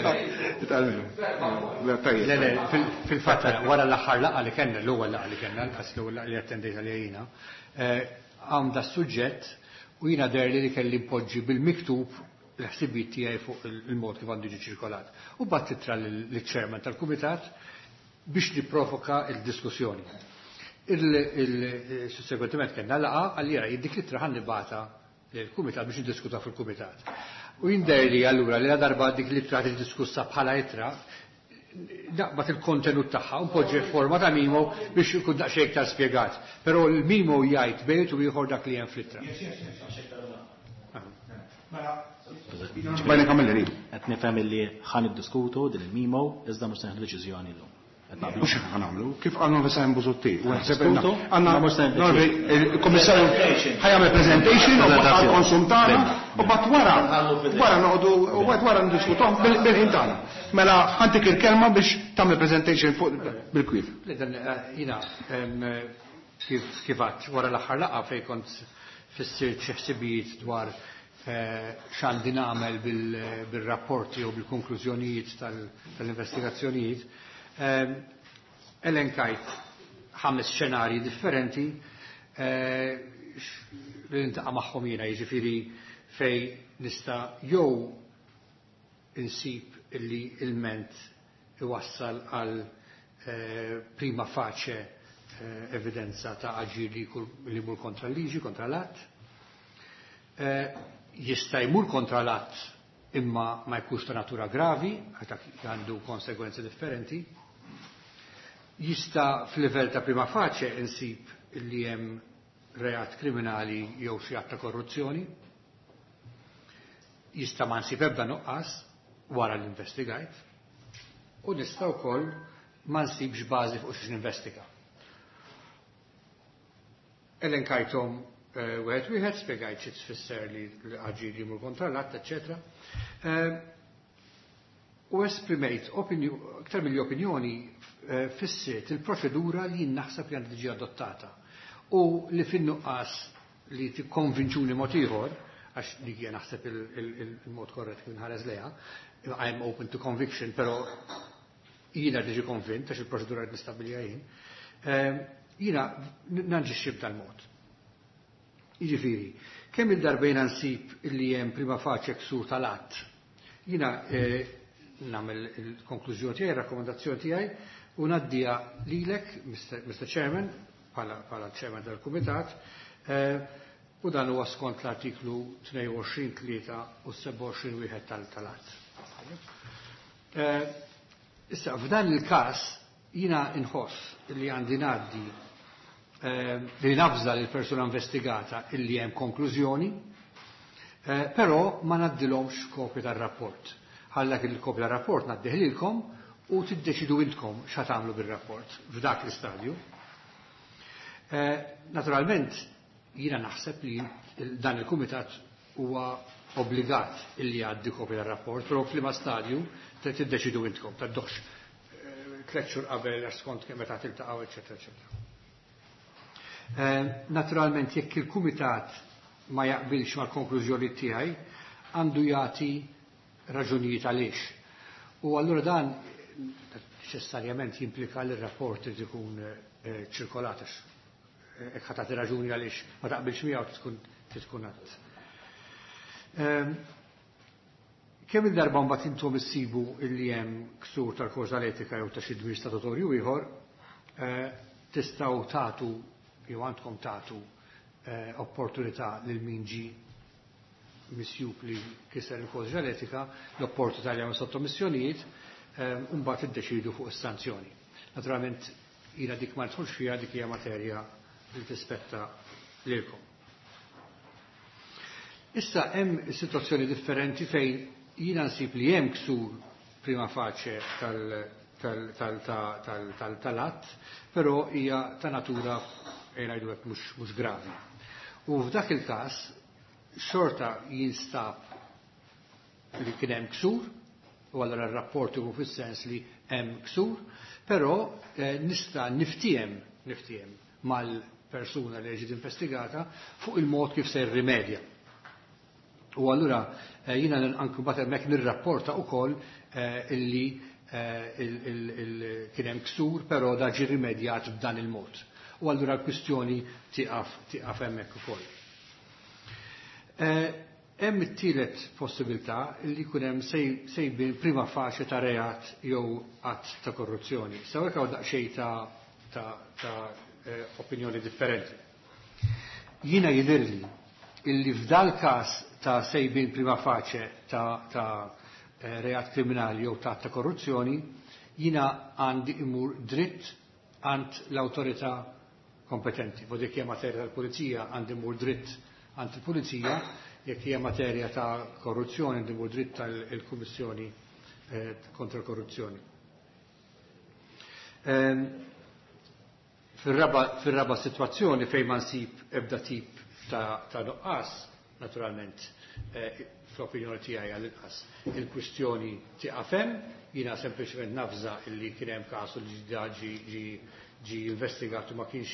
Fil-fatt wara l-aħħar laqgħa li kellna, l-ewwel laqgħa li kellna, l-ewwel laqgħa li attendejt għalija għamda s-suġġett u jiena derli li kelli mpoġġi bil-miktub l-ħsibiet tiegħi fuq il-mod kif għandu jiġi ċirkolat. U bat ittra lill-chairman tal-kumitat biex nipprovoka il-diskussjoni. Il-sussegwentiment kellna laqa għalira jiddik l-ittra ħan nibata l-kumitat biex niddiskuta fil-kumitat. U jinderli allura li la darba dik l-ittra tiddiskussa bħala ittra naqbad il-kontenut tagħha u poġġi forma ta' mimo biex ikun daqsxejn iktar spjegat. Però l-mimo jgħid bejt u ieħor dak li hemm fl-ittra. Qed nifhem illi ħan iddiskutu din il-mimo iżda mhux se neħdu deċiżjoni llum. Mux għanamlu, kif għannu Vesajn Buzutti. Għanna il-Komissarju ħajamel presentation u għal konsultana u bat wara noqdu u wara ndiskutom bil-ħintana. Mela ħantik il-kelma biex tamil presentation bil-kwif. Jina, kifat wara l-axar laqa fej kont fissirt xeħsibijiet dwar x'għandi nagħmel bil-rapporti u bil-konklużjonijiet tal-investigazzjonijiet. Elenkajt 5 xenarji differenti li nintaqa' magħhom jiena, jiġifieri fej nista' jew insib illi ilment iwassal għal prima facie evidenza ta' aġir li mur kontra liġi, kontra l-att. Jista' jmur kontra l-att imma ma jkunx ta' natura gravi, għandu konsegwenzi differenti. Jista' f'livell ta' prima facie insib li hemm reat kriminali jew xi att ta' korruzzjoni. Jista' ma nsib ebda nuqqas wara l-investigajt. U nista' wkoll ma nsibx bażi fuq xi ninvestiga. Elenkajthom wieħed spjegajt xi tfisser li l-aġir jimur kontra l-att, eċċetera. U esprimejt aktar mill-opinjoni fissiet il-proċedura li naħseb li għandha tiġi adottata. U li fin-nuqqas li tikkonvinċuni mod ieħor, għax li hija naħseb il-mod korrett kien ħares leha, I am open to conviction, però jiena tiġi konvint għax il-proċedura qed nistabbilija jien, jiena nanġixxib tal-mod. Jiġifieri, kemm il-darbejn nsib li hemm prima facie ksur tal-att, jiena nagħmel il-konklużjoni tiegħi, ir-rakkomandazzjoni tiegħi u ngħaddija lilek, Mr. Chairman, bħala Chairman tal-Kumitat, u dan huwa skont l-artiklu 22-3 u 27 wieħed tal-att. Issa, f'dan il-każ jiena inħoss li għandi ngħaddi li nafża lill-persuna investigata illi hemm konklużjoni, però ma ngħaddilhomx kopja tar-rapport. Ħallek il-kopja tar-rapport ngħaddih lilkom u tiddeċidu intkom x'ha tagħmlu bir-rapport f'dak l-istadju. Naturalment, jiena naħseb li dan il-kumitat huwa obbligat illi jgħaddi kopja tar-rapport, però f'liema stadju tiddeċidu intkom, t'għadduhx 3 xhur qabel għax skont kemm meta tiltaqgħu, eċetera, eċetera. Naturalment, jekk il-kumitat ma jaqbilx mal-konklużjoni tiegħi, għandu jagħti raġunijiet għaliex. U allura dan neċessarjament jimplika li r-rapport irid ikun ċirkolat hekk ħa tagħti raġuni għaliex ma taqbilx miegħu tkun għadd. Kemm il-darba mbagħad intom issibu illi hemm ksur tal-korsa etika jew ta' xi dmir statutorju ieħor, tistgħu tagħtu jew għandkom tagħtu opportunità lil min ġi misjub li kiser il-korsa etika, l-opportunità li hemm sottomissjonijiet, u mbagħad iddeċidu fuq is-sanzjoni. Naturalment jiena dik ma nidħolx fiha, dik hija materja li tispetta lilkom. Issa hemm sitwazzjoni differenti fejn jiena nsib li hemm ksur prima facie tal-att, però hija ta' natura ngħidu hekk mhux gravi. U f'dak il-każ xorta jinstab li kien hemm ksur, u allura r-rapport huwa fis-sens li hemm ksur, però nista' niftiem mal-persuna li ġiet investigata fuq il-mod kif se rimedja. U allura jiena anke mbagħad hemmhekk nirrapporta wkoll illi kien hemm ksur, però da ġie rimedjat b'dan il-mod. U allura l-kwistjoni tieqaf hemmhekk ukoll. Hemm it-tielet possibilità li jkun hemm sejbin prima faċi ta' reat jew att ta' korruzzjoni. Sawek hawn daqsxejn ta' opinjoni differenti. Jiena jidhirli illi f'dal każ ta' sejbin prima facie ta' reat kriminali jew ta' korruzzjoni, jiena għandi imur dritt għand l-awtorità kompetenti. U dik hija materja tal-pulizija għandi imur dritt għand il-pulizija, jekk hija materja ta' korruzzjoni għandi imur dritt tal-Kummissjoni kontra korruzzjoni. Fir-raba sitwazzjoni fejn ma nsib ebda tip ta' nuqqas, naturalment, fl-opinjoni tiegħi għall-inqas il-kwistjoni tieqaf hemm, jiena sempliċement nafża illi kien hemm każ li ġi investigatu ma kienx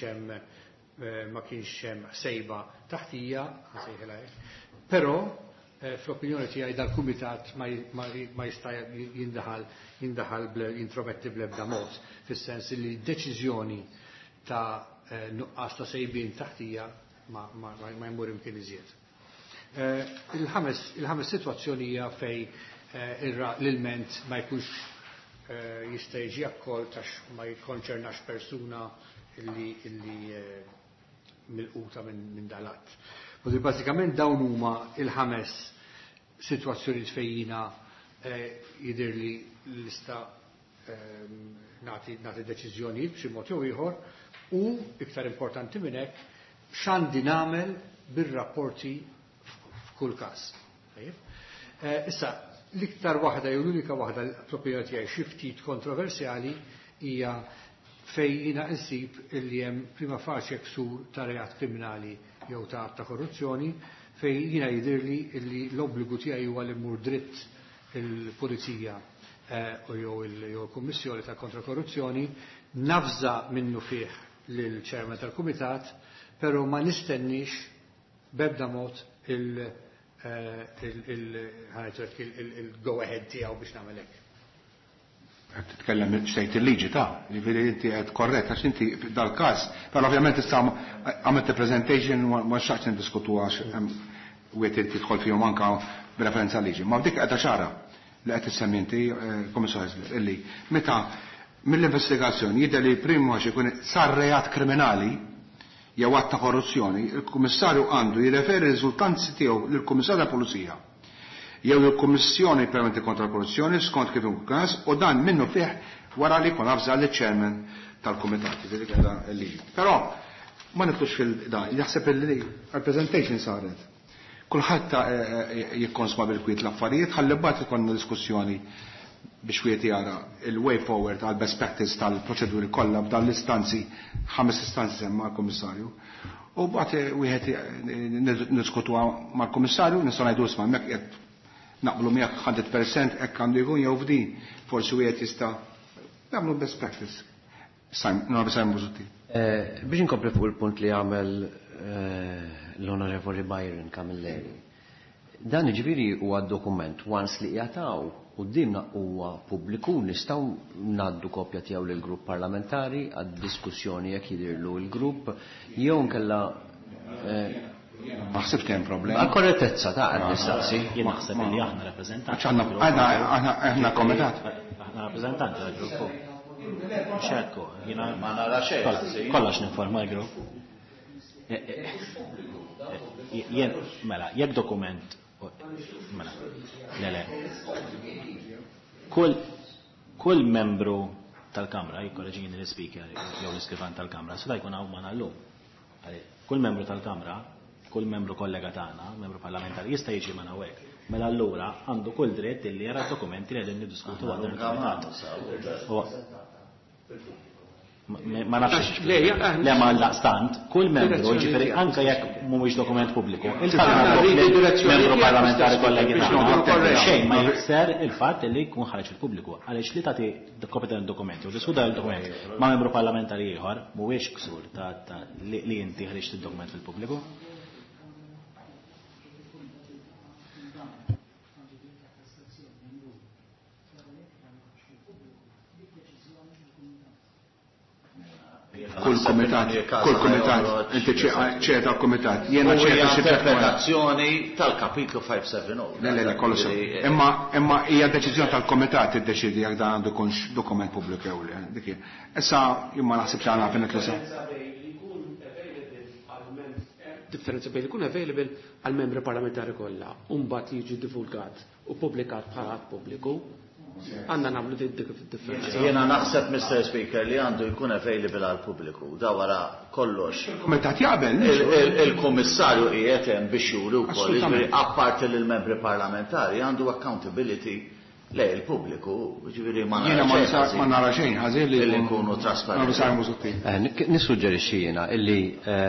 hemm sejba taħtija, nsejħilha hekk. Però fl-opinjoni tiegħi dal-kumitat ma jista' jindaħal jintrometti bl-ebda mod, fis-sens li d-deċiżjoni ta' nuqqas ta' sejbin taħtija ma jmur imkien iżjed. Il-ħames sitwazzjoni hija fej l-ilment ma jkunx jista' jiġi akkolt għax ma jikkonċernax persuna illi milquta minn dalat. U bażikament dawn huma il-ħames sitwazzjonijiet fejn jiena jidhirli lista nagħti deċiżjonijiet b'xi mod jew ieħor, u iktar importanti minn hekk x'għandi nagħmel bir-rapporti f'kull każ. Issa, l-iktar waħda jew l-unika waħda l-opinjoni tiegħi xi ftit kontroversjali hija fejn jiena nsib illi hemm prima facie ksur ta' reat kriminali jew ta' korruzzjoni, fejn jiena jidhirli illi l-obbligu tiegħi huwa li mmur dritt il-pulizija jew il-Kummissjoni ta' kontra korruzzjoni, nafża minnu fih lill-ċermen tal-Kumitat, però ma nistennix b'ebda mod il-go ahead tiegħu biex nagħmel hekk. Qed titkellem xtejt il-liġi jiġifieri inti qed korrett għax inti dal-każ, però ovvjament issa għamilt presentation ma xaqx niddiskutuha għax wieħed irid tidħol fihom anke b'referenza liġi. Ma dik qiegħda ċara li qed issemmi inti, Kummissarju, illi meta mill-investigazzjoni jidher li prima ikun sar reat kriminali jew att ta' korruzzjoni, il-Kummissarju għandu jirreferi r-riżultanzi tiegħu lill-Kummissarju tal-Pulizija. jew il-Kummissjoni Permanenti kontra l-Korruzzjoni skont kif inkun każ u dan minnu fih wara li jkun afżal liċ-chairman tal-kumitati dik qiegħda l-liġi. Però ma niftux fil-dan, jaħseb li presentation saret. Kulħadd jikkonsma bil-kwiet l-affarijiet, ħalli mbagħad ikollna diskussjoni biex wieħed jara il-way forward għal best practice tal-proċeduri kollha b'dan l-istanzi, 5 istanzi semma l-Kummissarju. U mbagħad wieħed niddiskutuha mal-Kummissarju, nistgħu ngħidu isma' hemmhekk qed naqblu miegħek 100% hekk għandu jkun jew f'din forsi wieħed jista' nagħmlu best practice. Sajn Bużutti. Biex inkompli fuq il-punt li għamel l-Onorevoli Byron Camilleri. Dan ġifieri huwa dokument once li jataw qudiemna huwa pubbliku nistgħu ngħaddu kopja tiegħu lill grupp parlamentari għad-diskussjoni jekk jidirlu l-grupp jew nkella Naħseb kemm problema. Għal-korrettezza ta' għad-nistaqsi. Jien naħseb li aħna rappreżentanti. Aħna komitat. Aħna rappreżentanti tal-gruppu. Xekku, jiena Ma nara xejn. Kollax ninforma l-grupp. Jien, mela, jekk dokument, mela, le. Kull membru tal-Kamra, jikkorreġini l-speaker, jew l-iskrifan tal-Kamra, se jkun hawn magħna llum. Kull membru tal-Kamra, kull membru kollega tagħna, membru parlamentari, jista' jiġi ma' hawnhekk. Mela allura għandu kull dritt illi jara dokumenti li qegħdin niddiskutu għal il-Kumitat. Ma nafx. Le ma laqstant, kull membru ġifieri anke jekk mhuwiex dokument pubbliku. Il-membru parlamentari kollegi tagħna xejn ma jikser il-fatt li jkun ħareġ il-pubbliku. Għaliex li tagħti kopja tal-dokumenti u diskuta l-dokumenti ma' membru parlamentari ieħor mhuwiex ksur li inti ħriġt id-dokument fil-pubbliku. Kull komitat, inti ċeta komitat. Jiena ċeta interpretazzjoni tal-kapitlu 570. Le, kollu imma hija deċiżjoni tal-komitat iddeċidi jekk dan għandu jkunx dokument pubbliku jew le. Dik issa imma naħseb xi għandna fin differenza bejn ikun available għal membri parlamentari kollha u mbagħad jiġi divulgat u pubblikat bħala pubbliku. Għandna nagħmlu dik differenza. Jiena naħseb Mr. Speaker li għandu jkun available għal pubbliku. Da wara kollox. Il-Kumitat jaqbel. Il-Kummissarju qiegħed hemm biex juru wkoll jiġri apparti lill-membri parlamentari għandu accountability lej il-pubbliku. Ġifieri ma nara xejn ħażin li nkunu trasparenti. Nissuġġerixxi jiena illi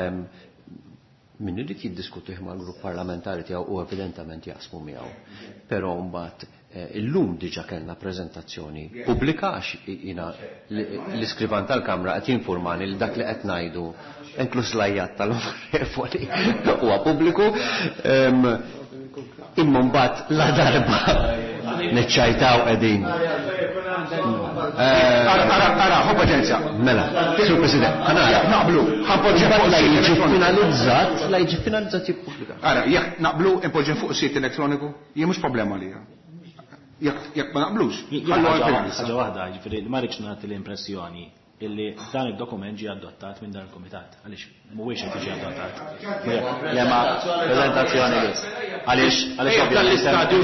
min irid jiddiskuti mal grupp parlamentari tiegħu u evidentament jaqsmu miegħu. Però mbagħad illum diġà kellna preżentazzjoni pubblika għax l-iskrivan tal-Kamra qed jinformani li dak li qed ngħidu inkluż l-ajjat tal-onorevoli huwa pubbliku. Imma mbagħad la darba neċċajtaw qegħdin. Ara, ħopaġenzja. Mela, Sur President, naqblu, la jiġi finalizzat jippubblika. Ara, jekk naqblu impoġġen fuq sit elettroniku, jien mhux problema li jekk ma naqblux. Ħaġa waħda, ġifieri ma rridx nagħti l-impressjoni illi dan id-dokument ġie adottat minn dan il-Kumitat. Għaliex mhuwiex qed jiġi adottat. Lema preżentazzjoni biss. Għaliex dal-istadju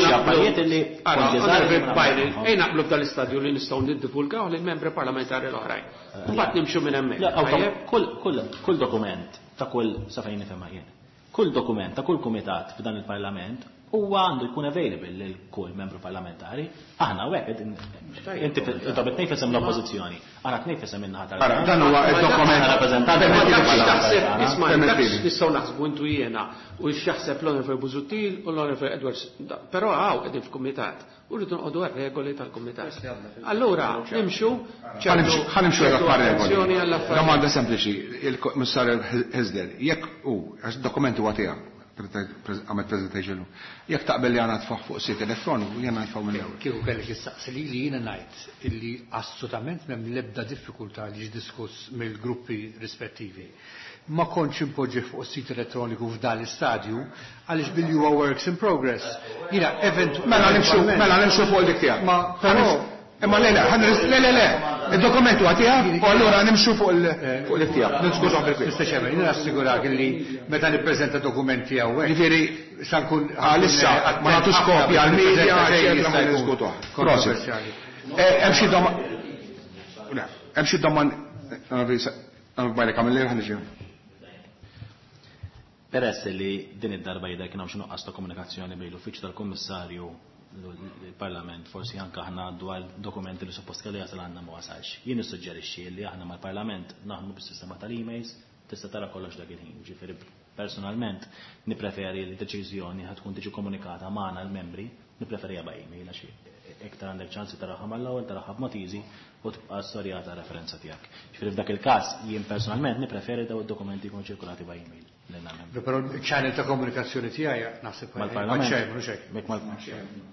naqblu f'dal-istadju li nistgħu niddivulgaw lill-membri parlamentari l-oħrajn. Mbagħad nimxu minn hemmhekk. Kull dokument ta' kull safajn nifhemha jien. Kull dokument ta' kull kumitat f'dan il-Parlament huwa għandu jkun available lil kull membru parlamentari. Aħna hekk inti tabet ngħid l-oppożizzjoni. Aħna tnejfisem in-naħa tal-Parlament. Dan huwa d-dokument rappreżentanti. Isma' nistgħu naħsbu intu jiena u x'jaħseb l-Onorevoli Busuttil u l-Onorevoli Edwards. Però qegħdin f'kumitat u rridu nqogħdu regoli tal-kumitat. Allura nimxu ħanimxu regoli. Domanda sempliċi, il-Kummissarju Hizder, jekk għax dokumenti huwa tiegħek. Għamet presentation. Jek taqbel li għana tfaħ fuq sit elektroniku, jgħana tfaħ minn l-ewel. Kieku kellek jistaqsi li jina najt illi assolutament mem lebda diffikultà li ġdiskuss mill-gruppi rispettivi. Ma konċ impoġġi fuq sit elettroniku f'dan l-istadju għaliex billi huwa works in progress. Jina Mela nimxu fuq dik tiegħek. Ma Imma le, Il-dokumentu għatijak, u allura nimxu fuq il-tijak. Niskużu bil-kwit. Mr. Chairman, jina assigurak li meta nippreżenta dokumenti għawek. Ġifieri, sankun għalissa, ma nagħtux kopja għal-medja, eccetera, ma niskutu. Kontroversjali. Hemm xi domand bajlek għamil ħanġi. Peress li din id-darba jidher kien hemm xi nuqqas ta' komunikazzjoni bejn l-uffiċċju tal-Kummissarju il-Parlament, forsi anke aħna dwar dokumenti li suppost kelli jasal għandna ma wasalx. Jien nissuġġerixxi li aħna mal-Parlament naħdmu bis-sistema tal-emails tista' tara kollox dak il-ħin. Ġifieri personalment nippreferi li deċiżjoni ħad tkun tiġi komunikata magħna l-membri, nippreferija ba' email għax iktar għandek ċansi taraħħa mal-ewwel taraħħa b'mod easy u tibqa' storjata referenza tiegħek. Ġifieri f'dak il-każ jien personalment nippreferi daw id-dokumenti jkunu ċirkulati ba' email. Però ċannel ta' komunikazzjoni tiegħi naħseb mal-Parlament.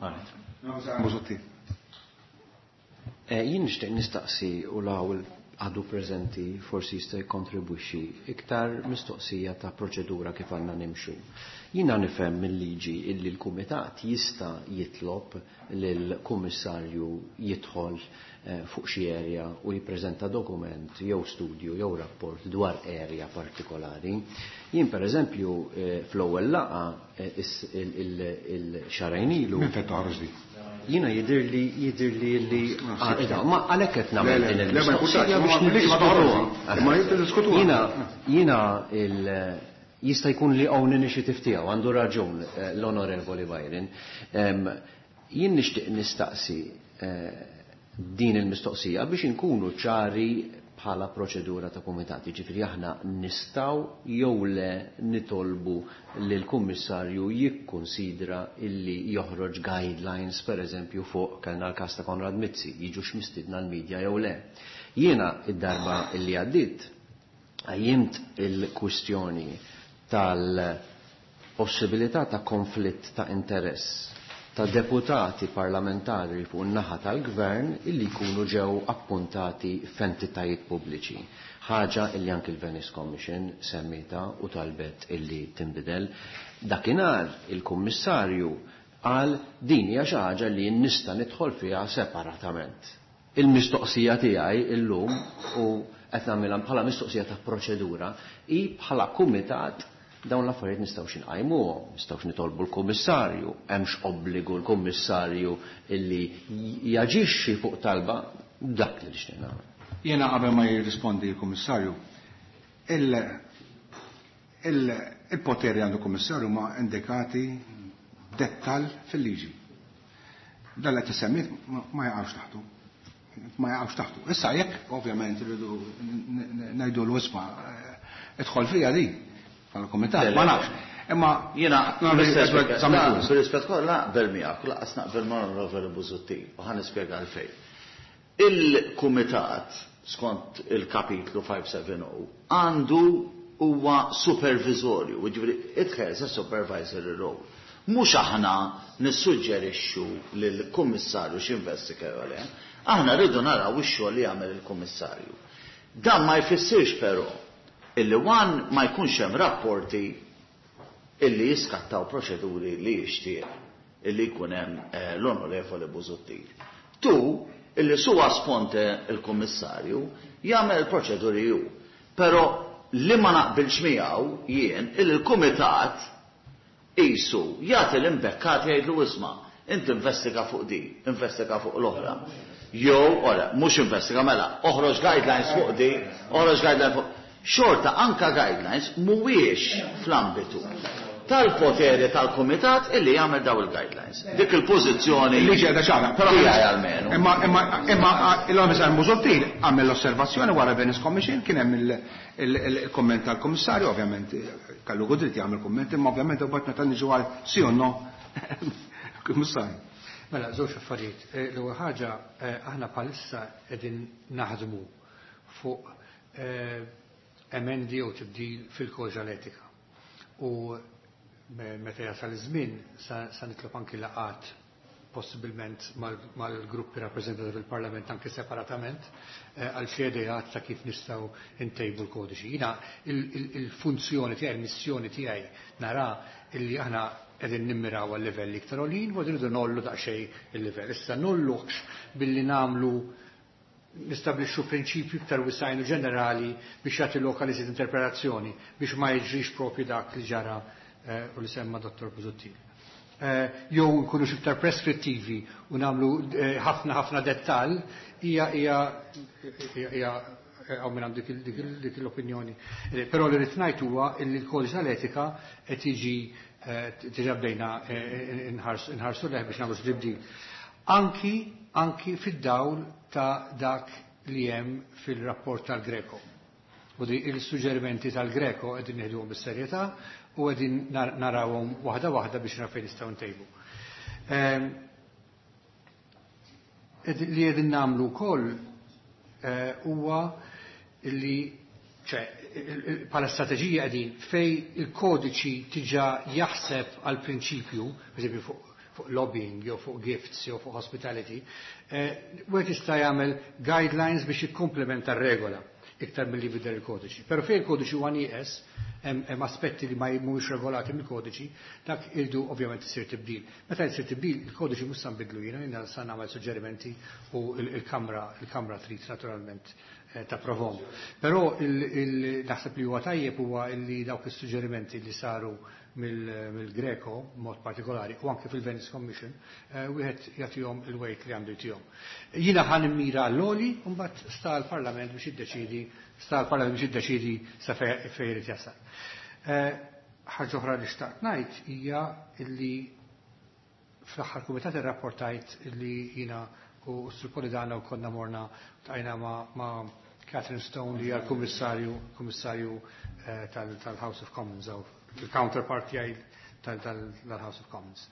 Jien nixtieq nistaqsi u l-ewwel għadu preżenti forsi jista' jikkontribwixxi iktar mistoqsija ta' proċedura kif għandna nimxu. Jiena nifhem mill-liġi illi l-Kumitat jista' jitlob lill-Kummissarju jidħol fuq xi area u jippreżenta dokument jew studju jew rapport dwar area partikolari. Jien pereżempju fl-ewwel laqgħa il-xarajn ilu. Min fettu ħarġ Jiena jidirli li ma għalhekk qed nagħmel din il-mistoqsija biex niddiskutuha. Jiena jista' jkun li hawn initiative tiegħu għandu raġun l-Onorevoli Bajrin. Jien nixtieq nistaqsi din il-mistoqsija biex inkunu ċari bħala proċedura ta' komitati. Ġifieri aħna nistgħu jew le nitolbu li l-Kummissarju jikkunsidra illi joħroġ guidelines pereżempju fuq kellna l-każ ta' Konrad Mizzi, jiġux mistiedna l-medja jew le. Jiena id-darba illi għaddiet għajjimt il-kwistjoni tal-possibilità ta' konflitt ta' interess ta' deputati parlamentari fuq in-naħa tal-gvern illi jkunu ġew appuntati f'entitajiet pubbliċi. Ħaġa illi anke il-Venice Commission semmita u talbet illi tinbidel. Dakinhar il-Kummissarju qal din hija xi ħaġa li nista' nidħol fiha separatament. Il-mistoqsija tiegħi illum u qed nagħmilha bħala mistoqsija ta' proċedura hi bħala kumitat dawn l-affarijiet nistgħux inqajmuhom, nistgħux nitolbu l-Kummissarju, hemmx obbligu l-Kummissarju illi jaġixxi fuq talba dak li nixtieq nagħmel. Jiena qabel ma jirrispondi l-Kummissarju, il-poteri għandu Kummissarju ma indikati dettal fil-liġi. Dan qed isemmit ma jaqgħux taħtu. Ma jaqgħux taħtu. Issa jekk ovvjament irridu ngħidu l-wisma' idħol fiha di. Għal-komitat, ma nafx. Imma jiena bil-rispett kollha naqbel miegħek, laqas naqbel mal-Onorevoli Busuttil u ħa nispjega għalfejn. Il-kumitat skont il-kapitlu 570 għandu huwa supervisorju, jiġifieri it has a supervisory role. Mhux aħna nissuġġerixxu lill-Kummissarju x'investiga għalih, aħna rridu naraw ix-xogħol li jagħmel il-Kummissarju. Dan ma jfissirx però illi ma jkunx hemm rapporti illi jiskattaw proċeduri li jixtieq illi jkun hemm l-Onorevoli Busuttil. Tu illi suwa sponte il-Kummissarju jagħmel proċeduri hu. Però li ma naqbilx miegħu jien illi l-Kumitat qisu jagħti l-imbekkati jgħidlu isma' inti investiga fuq di, investiga fuq l-oħra. Jew ora mhux investiga mela oħroġ guidelines fuq di, oħroġ guidelines fuq xorta anka guidelines mhuwiex fl-ambitu tal-poteri tal-Kumitat illi jagħmel daw il-guidelines. Dik il-pożizzjoni li ġeda ċara, però almenu. Imma il-Onorevoli Busuttil għamel l-osservazzjoni wara Venice Commission kien hemm il-komment tal-Kummissarju, ovvjament kallu dritt jagħmel kumment, imma ovvjament u meta niġu għal si u no Kummissarju. Mela, żewġ affarijiet. L-ewwel ħaġa aħna bħalissa qegħdin naħdmu fuq emendi u tibdil fil-kodġa l-etika. U meta jasal iż-żmien sa nitlob anki laqat possibilment mal-gruppi rappreżentati fil-Parlament anke separatament għal xi idejat ta' kif nistgħu ntejbu l-kodiċi. Jiena il-funzjoni tiegħi, il-missjoni tiegħi nara illi aħna qegħdin nimmiraw għal livelli iktar għolin u rridu nollu daqsxejn il-livell. Issa nolluhx billi nagħmlu nistablixxu prinċipju iktar wisajnu ġenerali biex jagħti lokaliżiet interpretazzjoni biex ma jiġrix propju dak li ġara u li semma Dottor Busuttil. Jew nkunu iktar preskrittivi u nagħmlu ħafna dettall hija għaw minn dik l-opinjoni. Però li rrid ngħid huwa li l-kodiċ tal-etika qed jiġi bdejna nħarsu leħ biex nagħmlu tibdil. Anki fid-dawl ta' dak li hemm fil-rapport tal-Greco. U il-suġġerimenti tal-Greco qegħdin nieħduhom bis-serjetà u qegħdin narawhom waħda biex naraw fejn nistgħu ntejbu. Li qegħdin nagħmlu wkoll huwa li bħala strateġija qegħdin fej il-kodiċi tiġa jaħseb għal prinċipju, pereżempju fuq lobbying, jew fuq gifts, jew fuq hospitality, wieħed jista' jagħmel guidelines biex jikkumplementa r-regola iktar milli jbidel il-kodiċi. Però fejn il-kodiċi huwa nieqes, hemm aspetti li ma mhumiex regolati mill-kodiċi, dak irdu ovvjament isir tibdil. Meta jsir tibdil, il-kodiċi mhux se nbidlu jiena sa nagħmel suġġerimenti u il-Kamra trid naturalment tapprovhom. Però naħseb li huwa tajjeb huwa li dawk is-suġġerimenti li saru mill-Greco, mod partikolari, u anke fil-Venice Commission, wieħed jagħtihom il-wejt li għandu jtihom. Jiena ħan immira l-oli, u mbagħad sta l-Parlament biex jiddeċidi sa fejn irid jasal. Ħaġa oħra li xtaqt ngħid hija li fl-aħħar kumitat irrapportajt li jiena u Strupolidana u konna morna tajna ma' Catherine Stone li hija l-Kummissarju tal-House of Commons il-counterpart jgħid tal-House of Commons.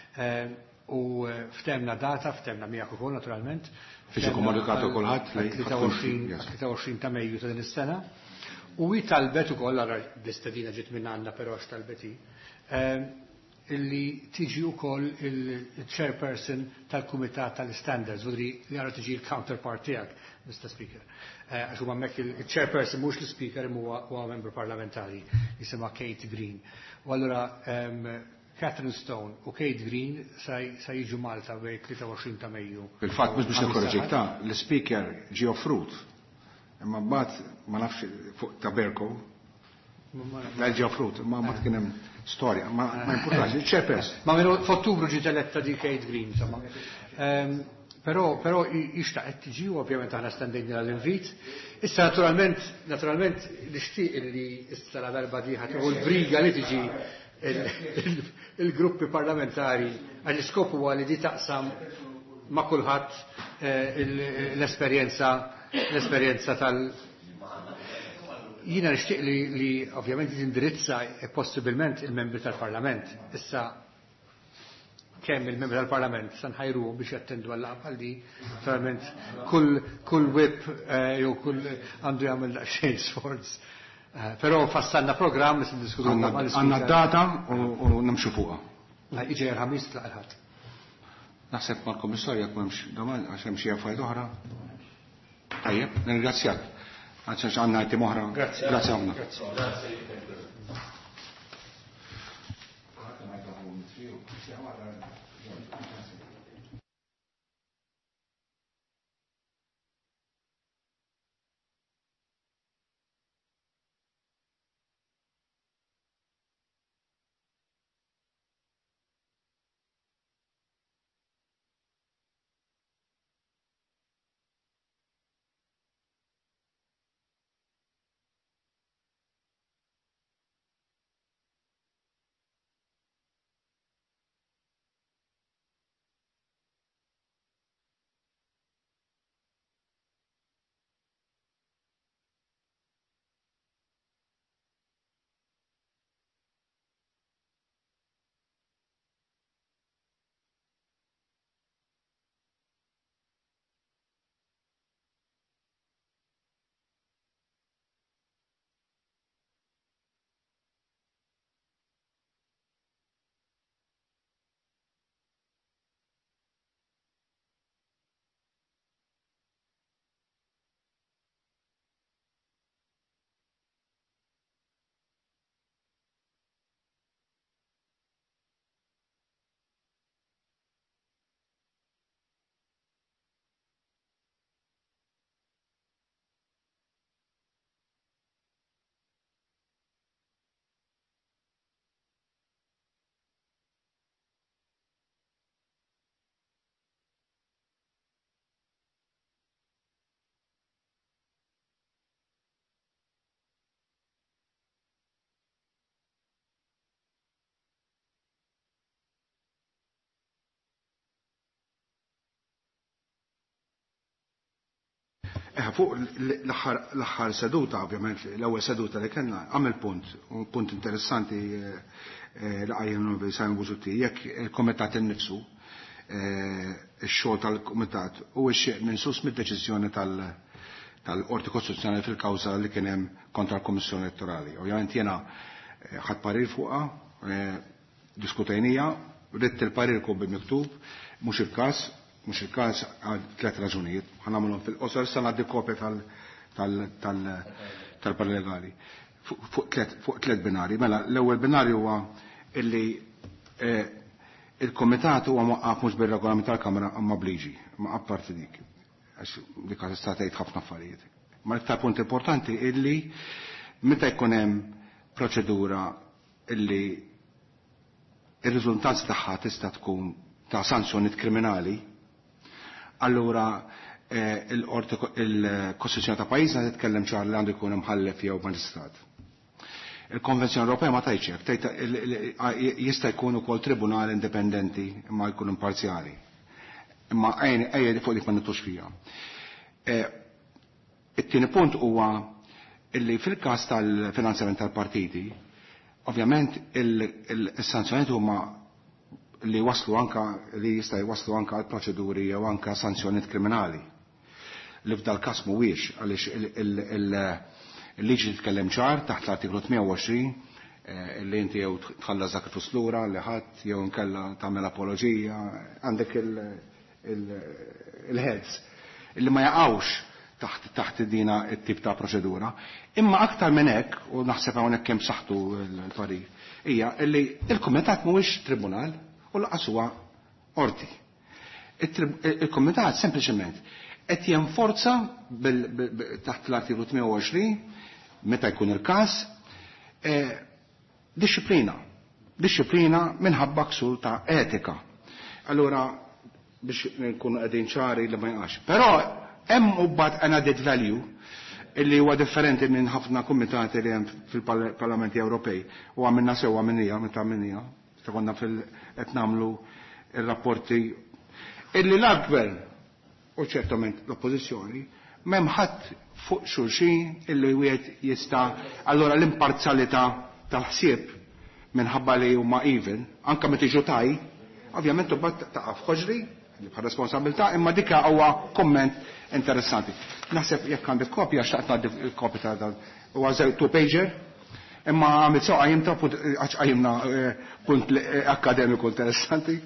U ftemna data, ftemna miegħek ukoll naturalment. Fiġi komunikatu kulħadd 23 ta' Mejju ta' din is-sena. U talbet ukoll ara l-istedina ġiet minn għandna però x'talbeti illi tiġi wkoll il-chairperson tal-Kumitat tal-Standards, u li għara tiġi l-counterpart tiegħek, Mr. Speaker. Għax huma hemmhekk il-chairperson mhux l-speaker huwa membru parlamentari jisimha Kate Green. U allura Catherine Stone u Kate Green sa jiġu Malta bejn 23 ta' Mejju. Fil-fatt biex nikkorreġik l-speaker ġie offrut. Imma mbagħad ma nafx fuq ta' Berko. La ġie offrut, ma kien hemm storja, ma importanx, il-chairperson. Ma minn f'Ottubru ġiet eletta di Kate Green, insomma. Però jixtaqet tiġi u ovvjament aħna stendejna l-invit. Issa naturalment nixtieq li issa la darba diħat u l-briga li tiġi il-gruppi parlamentari għall-iskop huwa li di taqsam ma' kulħadd l-esperjenza tal- Jiena nixtieq li ovvjament tindirizza possibilment il-membri tal-Parlament. Issa kemm il-membri tal-Parlament se nħajruhom biex jattendu għall-laqgħa bħal di, naturalment kull whip jew kull għandu jagħmel daqsxejn sforz. Però fassanna programm li se ndiskutu għandna data u nimxu fuqha. Iġej il-ħamis tlaq il-ħadd. Naħseb mal-Kommissarju jekk m'hemmx domanda għax hemm xi affarijiet oħra. Tajjeb, nirringrazzjak. Għadċax għanna għajti moħra. Grazie għamna. Fuq l-aħħar seduta, ovvjament, l-ewwel seduta li kellna għamel punt interessanti li qajjem Simon Busuttil, jekk il-Komitat innifsu ix-xogħol tal-Kumitat u x-xieq ninsus mid-deċiżjoni tal-Qorti Kostituzzjonali fil-kawża li kien hemm kontra l-Kummissjoni Elettorali. Ovvjament jiena ħadd parir fuqha, diskutejnija, ridt il-parir kum bil-miktub, mhux il-każ għal 3 raġunijiet. Ħanamlhom fil-qosor sa ngħaddi kopja tal-paralegali fuq 3 binari. Mela l-ewwel binarju huwa illi il-Komitat huwa mwaqqaf mhux bir-regolament tal-Kamra imma bliġi, ma apparti dik. Għax dik tista' tgħid ħafna affarijiet. Ma l-iktar punt importanti illi meta jkun hemm proċedura illi ir-riżultanza tagħha tista' tkun ta' sanzjonijiet kriminali, allura il-Kostituzzjoni ta' pajjiżna titkellem ċar li għandu jkun imħallef jew maġistrat. Il-Konvenzjoni Ewropea ma tgħidx hekk, jista' jkun ukoll tribunal indipendenti imma jkun imparzjali. Imma ejja fuq dik ma nitux fiha. It-tieni punt huwa illi fil-każ tal-finanzjament tal-partiti, ovvjament il-sanzjonijiet huma li waslu anka li jista' jwaslu anka għal proċeduri jew anka sanzjonijiet kriminali. Li f'dal każ mhuwiex għaliex il-liġi titkellem ċar taħt l-artiklu 28 li inti jew tħallas dak il-flus lura li ħadd jew nkella tagħmel apoloġija għandek il-heads illi ma jaqgħux taħt dina t-tip ta' proċedura. Imma aktar minn hekk u naħseb hawnhekk kemm saħtu l-parir hija illi il-Kumitat mhuwiex tribunal u laqas huwa qorti. Il-Kumitat sempliċement qed jenforza taħt l-artiklu 28 meta jkun il-każ disciplina minħabba ksur ta' etika. Allura biex nkunu qegħdin ċari li ma jinqax. Però hemm mbagħad an added value illi huwa differenti minn ħafna kumitati li hemm fil-Parlamenti Ewropej u għamilna sewwa minnija meta minnija konna qed nagħmlu ir-rapporti illi l-Gvern u ċertament l-Oppożizzjoni m'hemm ħadd fuq xulxin illi wieħed jista' allura l-imparzjalità tal-ħsieb minħabba li huma even, anke meta jiġu taj, ovvjament imbagħad taqaf ħoġri bħal responsabilità, imma dikha huwa komment interessanti. Naħseb jekk għandek kopja xtaqt ngħaddi kopja tal huwa 2-pager, imma għamil sew qajjimta għax qajjimna punt akademiku interessanti.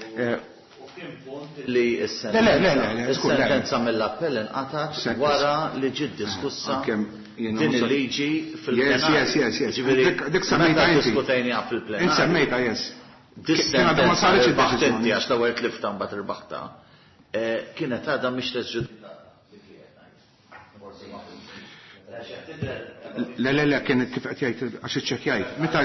Li s-sentenza mill-appell inqatat wara li ġiet diskussa din il-liġi fil-plenar. Dik semmejta inti. Diskutejniha fil-plenar. Insemmejta, yes. Dis-sentenza il-baħtinti għax l-ewwel tlifta mbagħad irbaħta. Kienet għadha mhix teġġudika. Le, kienet kif qed jgħid għax iċċekkjajt. Meta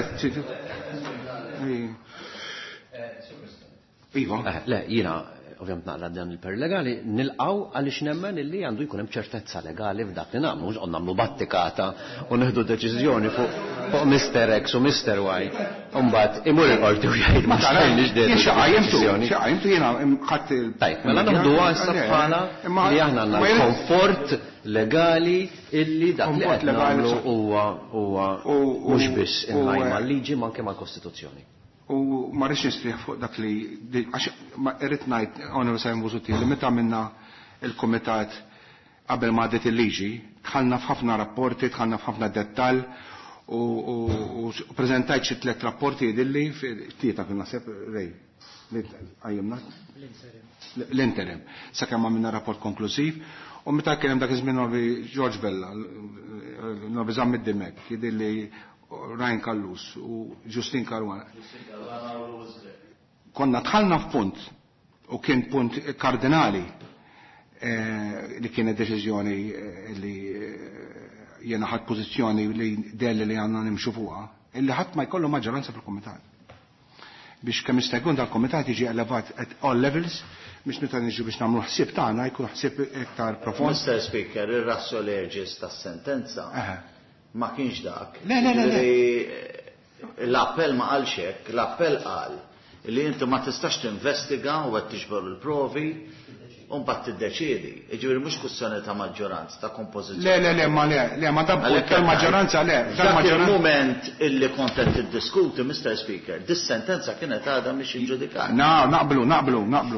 Iva. Le, jiena ovvjament naqra dan il-perlegali nilqgħu għaliex nemmen illi għandu jkun hemm ċertezza legali f'dak li nagħmlu, mhux qed nagħmlu battikata u nieħdu deċiżjoni fuq Mr. X u Mr. Y. Mbagħad imur il-qorti u jgħid ma xejn xaqajmtu jiena ħadd Tajb, mela naħduha issa bħala li aħna għandna komfort legali illi dak li qed nagħmlu huwa mhux biss inlajn mal-liġi ma anke mal-Kostituzzjoni. U ma rridx nistrieħ fuq dak li għax ma irrid ngħid Onorevoli Simon Busuttil li meta minna il-Kumitat qabel ma għaddiet il-liġi, dħalna f'ħafna rapporti, dħalna f'ħafna dettall u preżentajt xi 3 rapporti jidilli tieta kien naħseb rej għajjimna l-interim. Sakemm għamilna rapport konklusiv u meta kien hemm dak iż-żmien George Bella, Novi Zammid Dimek, jidilli Ryan Kallus u Justin Karwana. Konna tħallna f'punt u kien punt kardinali li kienet deċiżjoni li jiena ħadd pożizzjoni li delli li għandna nimxu fuqha, illi ħadd ma jkollu maġġoranza fil-Kumitat. Biex kemm jista' jkun dal-Kumitat jiġi elevat at all levels biex nita niġu biex nagħmlu ħsieb tagħna jkun ħsieb iktar profond. Mr. Speaker, ir-rasso leġis tas-sentenza ma kienx dak. Le. L-appell ma qalx hekk, l-appell qal li inti ma tistax tinvestiga u qed tiġbor il-provi u mbagħad tiddeċiedi. Jiġifieri mhux kwistjoni ta' maġġoranza, ta' kompożizzjoni. Le, ma tal-maġġoranza le. Dak il-mument illi kont qed tiddiskuti, Mr. Speaker, dis-sentenza kienet għadha mhix inġudikata. Naqblu.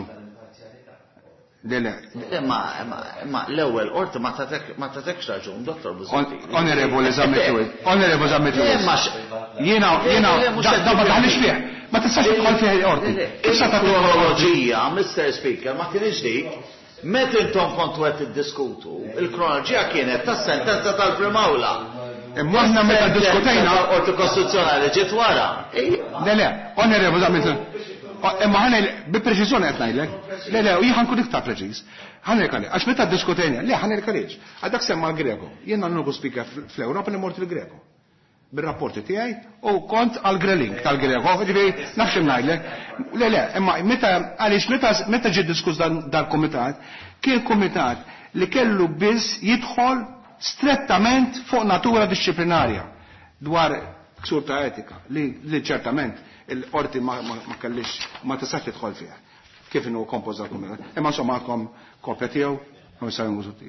Ma l-ewwel qorti ma tatekx raġun, Dottor Bużatti. Onorevoli Zammitlu. Jiena ma taħlix fih. Ma tistax tidħol fih il-qorti. Issa ta' kronoloġija, Mr. Speaker, ma kienx dik. Meta intom kontu qed tiddiskutu, il-kronoloġija kienet tas-sentenza tal-Prim Awla. Imma aħna meta diskutejna Qorti Kostituzzjonali ġiet wara. Le, Onorevoli Zammitlu. Imma ħana bi preċiżjoni qed ngħidlek. Le, u jien nkun iktar preċiż. Ħana jkun għax meta ddiskutejna, le ħana jkun għadak semma l-Greko. Jien nagħmlu speaker fl-Ewropa li mort il-Greko. Bir-rapporti tiegħi u kont għall-Grelink tal-Greko, ġifieri nafx ngħidlek. Le, imma meta ġie diskuss dal-kumitat, kien kumitat li kellu biss jidħol strettament fuq natura disciplinarja dwar ksur ta' etika li ċertament il-qorti ma kellix ma tistax tidħol fiha. Kif inhu kompoż dal-kumitat. Imma insomma għandkom kopja tiegħu u jsar mużuti.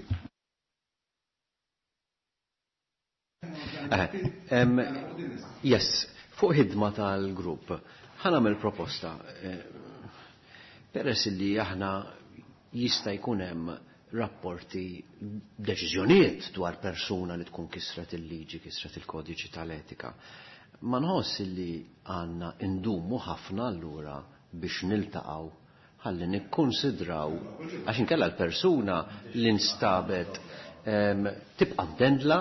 Yes, fuq ħidma tal-grupp, ħanamel proposta. Peress li aħna jista' jkun hemm rapporti, deċiżjonijiet dwar persuna li tkun kisret il-liġi, kisret il-kodiċi tal-etika. Ma nħoss li għandna indumu ħafna allura biex niltaqgħu ħalli nikkonsidraw għax inkella l-persuna li nstabet tibqa' mdendla.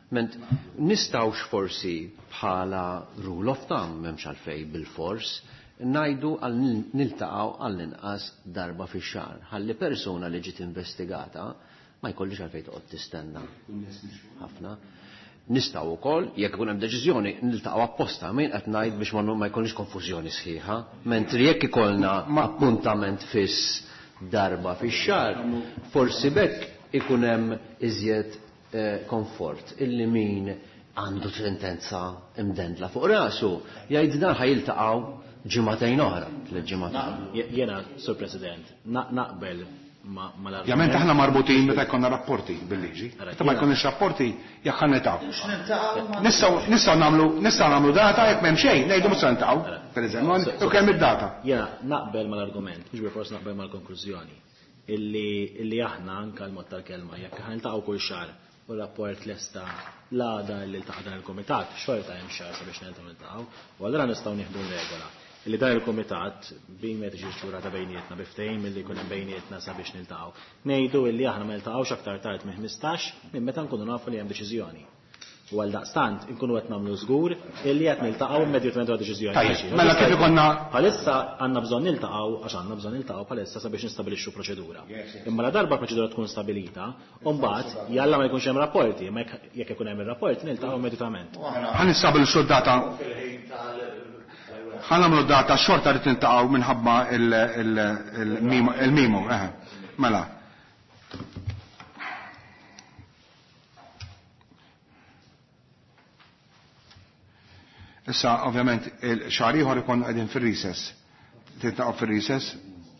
Nistawx forsi bħala rule of thumb memx għalfej bil-fors najdu għal niltaqaw għall-inqas darba fi xar. Ħalli persuna li ġiet investigata ma jkollix għalfej toqgħod tistenna ħafna. Nistaw ukoll jekk ikun hemm deċiżjoni niltaqgħu apposta min qed ngħid biex ma jkollniex konfużjoni sħiħa. Mentri jekk ikollna appuntament fiss darba fi xar, forsi bekk ikun hemm iżjed komfort illi min għandu sentenza imdendla fuq rasu jgħid dan ħajiltaqgħu ġimagħtejn oħra, tliet Jena, Sur President, naqbel ma l-argument. Jament aħna marbutin meta jkollna rapporti bil-liġi. Meta ma jkunx rapporti jekk ħannetaqgħu. Nistgħu nagħmlu data jekk m'hemm xejn, ngħidu mhux se niltaqgħu, pereżempju, u kemm id-data. Jena naqbel mal-argument, mhux bil-fors naqbel mal-konklużjoni. Illi aħna anke l-mod tal-kelma jekk ħaniltaqgħu kull xahar u rapport lesta l-għada li l-taqqa dan il-komitat, xorta hemm xar sabiex niltaqgħu, u allura nistgħu nieħdu regola. Illi dan il-komitat bejn meta ġi xura ta' bejnietna biftehim milli jkun hemm bejnietna sabiex niltaqgħu. Ngħidu illi aħna ma niltaqgħux aktar tard minn 15 minn meta nkunu nafu li hemm deċiżjoni. U għal daqstant inkunu qed nagħmlu żgur illi qed niltaqgħu immedjatament wara deċiżjoni. Mela kif ikonna bħalissa għandna bżonn niltaqgħu għax għandna bżonn niltaqgħu bħalissa sabiex nistabilixxu proċedura. Imma la darba proċedura tkun stabilita, u mbagħad jalla ma jkunx hemm rapporti, imma jekk ikun hemm ir-rapporti niltaqgħu immedjatament. Ħanistabilxu d-data. Ħanamlu d-data xorta rid niltaqgħu minħabba il-mimo, mela. Issa, ovvjament, il-xahar ieħor ikun qegħdin fir-recess. Titnaqgħu fir-recess?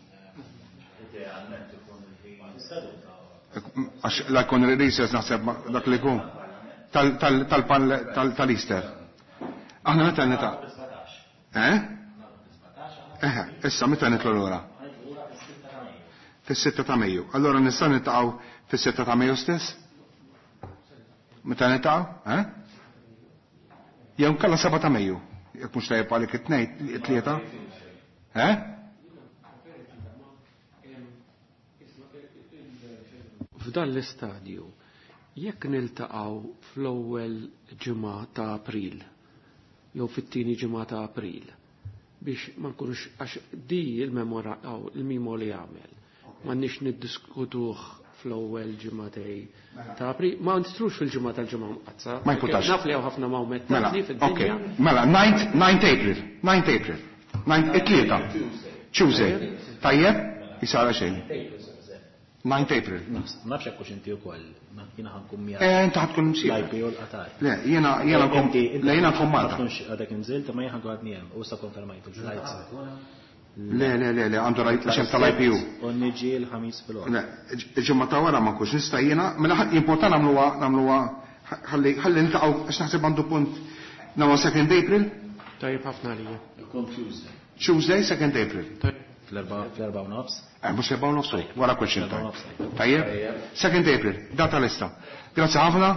Għax la jkun recess naħseb dak li jkun tal-Easter. Aħna meta nitaq. Issa meta nitlu lura? Fis-6 ta' Mejju. Allura nistgħu nitaqgħu fis-6 ta' Mejju stess? Meta nitaqgħu? Jew nkella 7 ta' Mejju, jekk mhux tajjeb għalik it-tlieta. F'dan l-istadju, jekk niltaqgħu fl-ewwel ġimgħa ta' April, jew fit-tieni ġimgħa ta' April, biex ma nkunux għax di il-memo li għamel, m'għandniex niddiskutuh fl-ewwel ġimgħatej ta' April, ma ntitrux fil-ġimgħa tal-ġimgħa mqazza. Ma jputax. Naf li hawn ħafna mawmettati fid-dinja. Mela, 9 April. It-tlieta. Tuesday. Tajjeb, jisara xejn. 9 April. Nafx hekk inti wkoll, jiena ħankun mija. Inti ħadkun msir. L-IP u l-qatar. Le, jiena nkun Malta. Għadek inżilt, ma jien ħankun għadni hemm, u issa konfermajtu l-flights. Le, għandu rajt l-xem tal-IPU. U niġi l-ħamis fil-għor. Le, ġemma ta' wara ma' kux nistajjena, mela important namluwa, ħalli niltaqaw, għax naħseb għandu punt, nawa 2 April? Tajjeb ħafna lija. Tuesday, 2 April. Fl-4 u nofs. Mux 4 u nofs, wara question time. Tajjeb? 2 April, data lista. Grazie ħafna.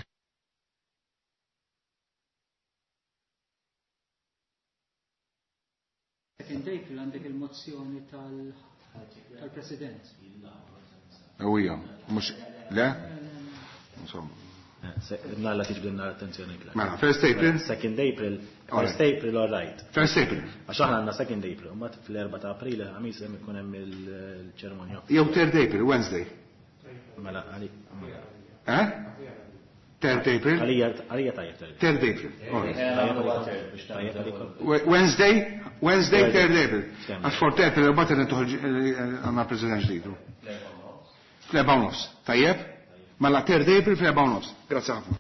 April għandek il-mozzjoni tal-President. Ewija, mux, le? Insomma. Nalla tiġbdinna l-attenzjoni klar. Mela, 1 April? 2 April. 1 April, all right. 1 April. Għax aħna għandna 2 April, ma fl-4 ta' April ħamis hemm ikun hemm il-ċerimonja. Jew 3 April, Wednesday. Mela, għali. 3 April? Għalija tajjeb. 3 April. Wednesday, 3 April. Għax 4 April, l-batter ntuħġ għanna President ġdidu. Fl-4 nofs. Tajjeb? Mela 3 April fl-4 nofs. Grazie ħafna.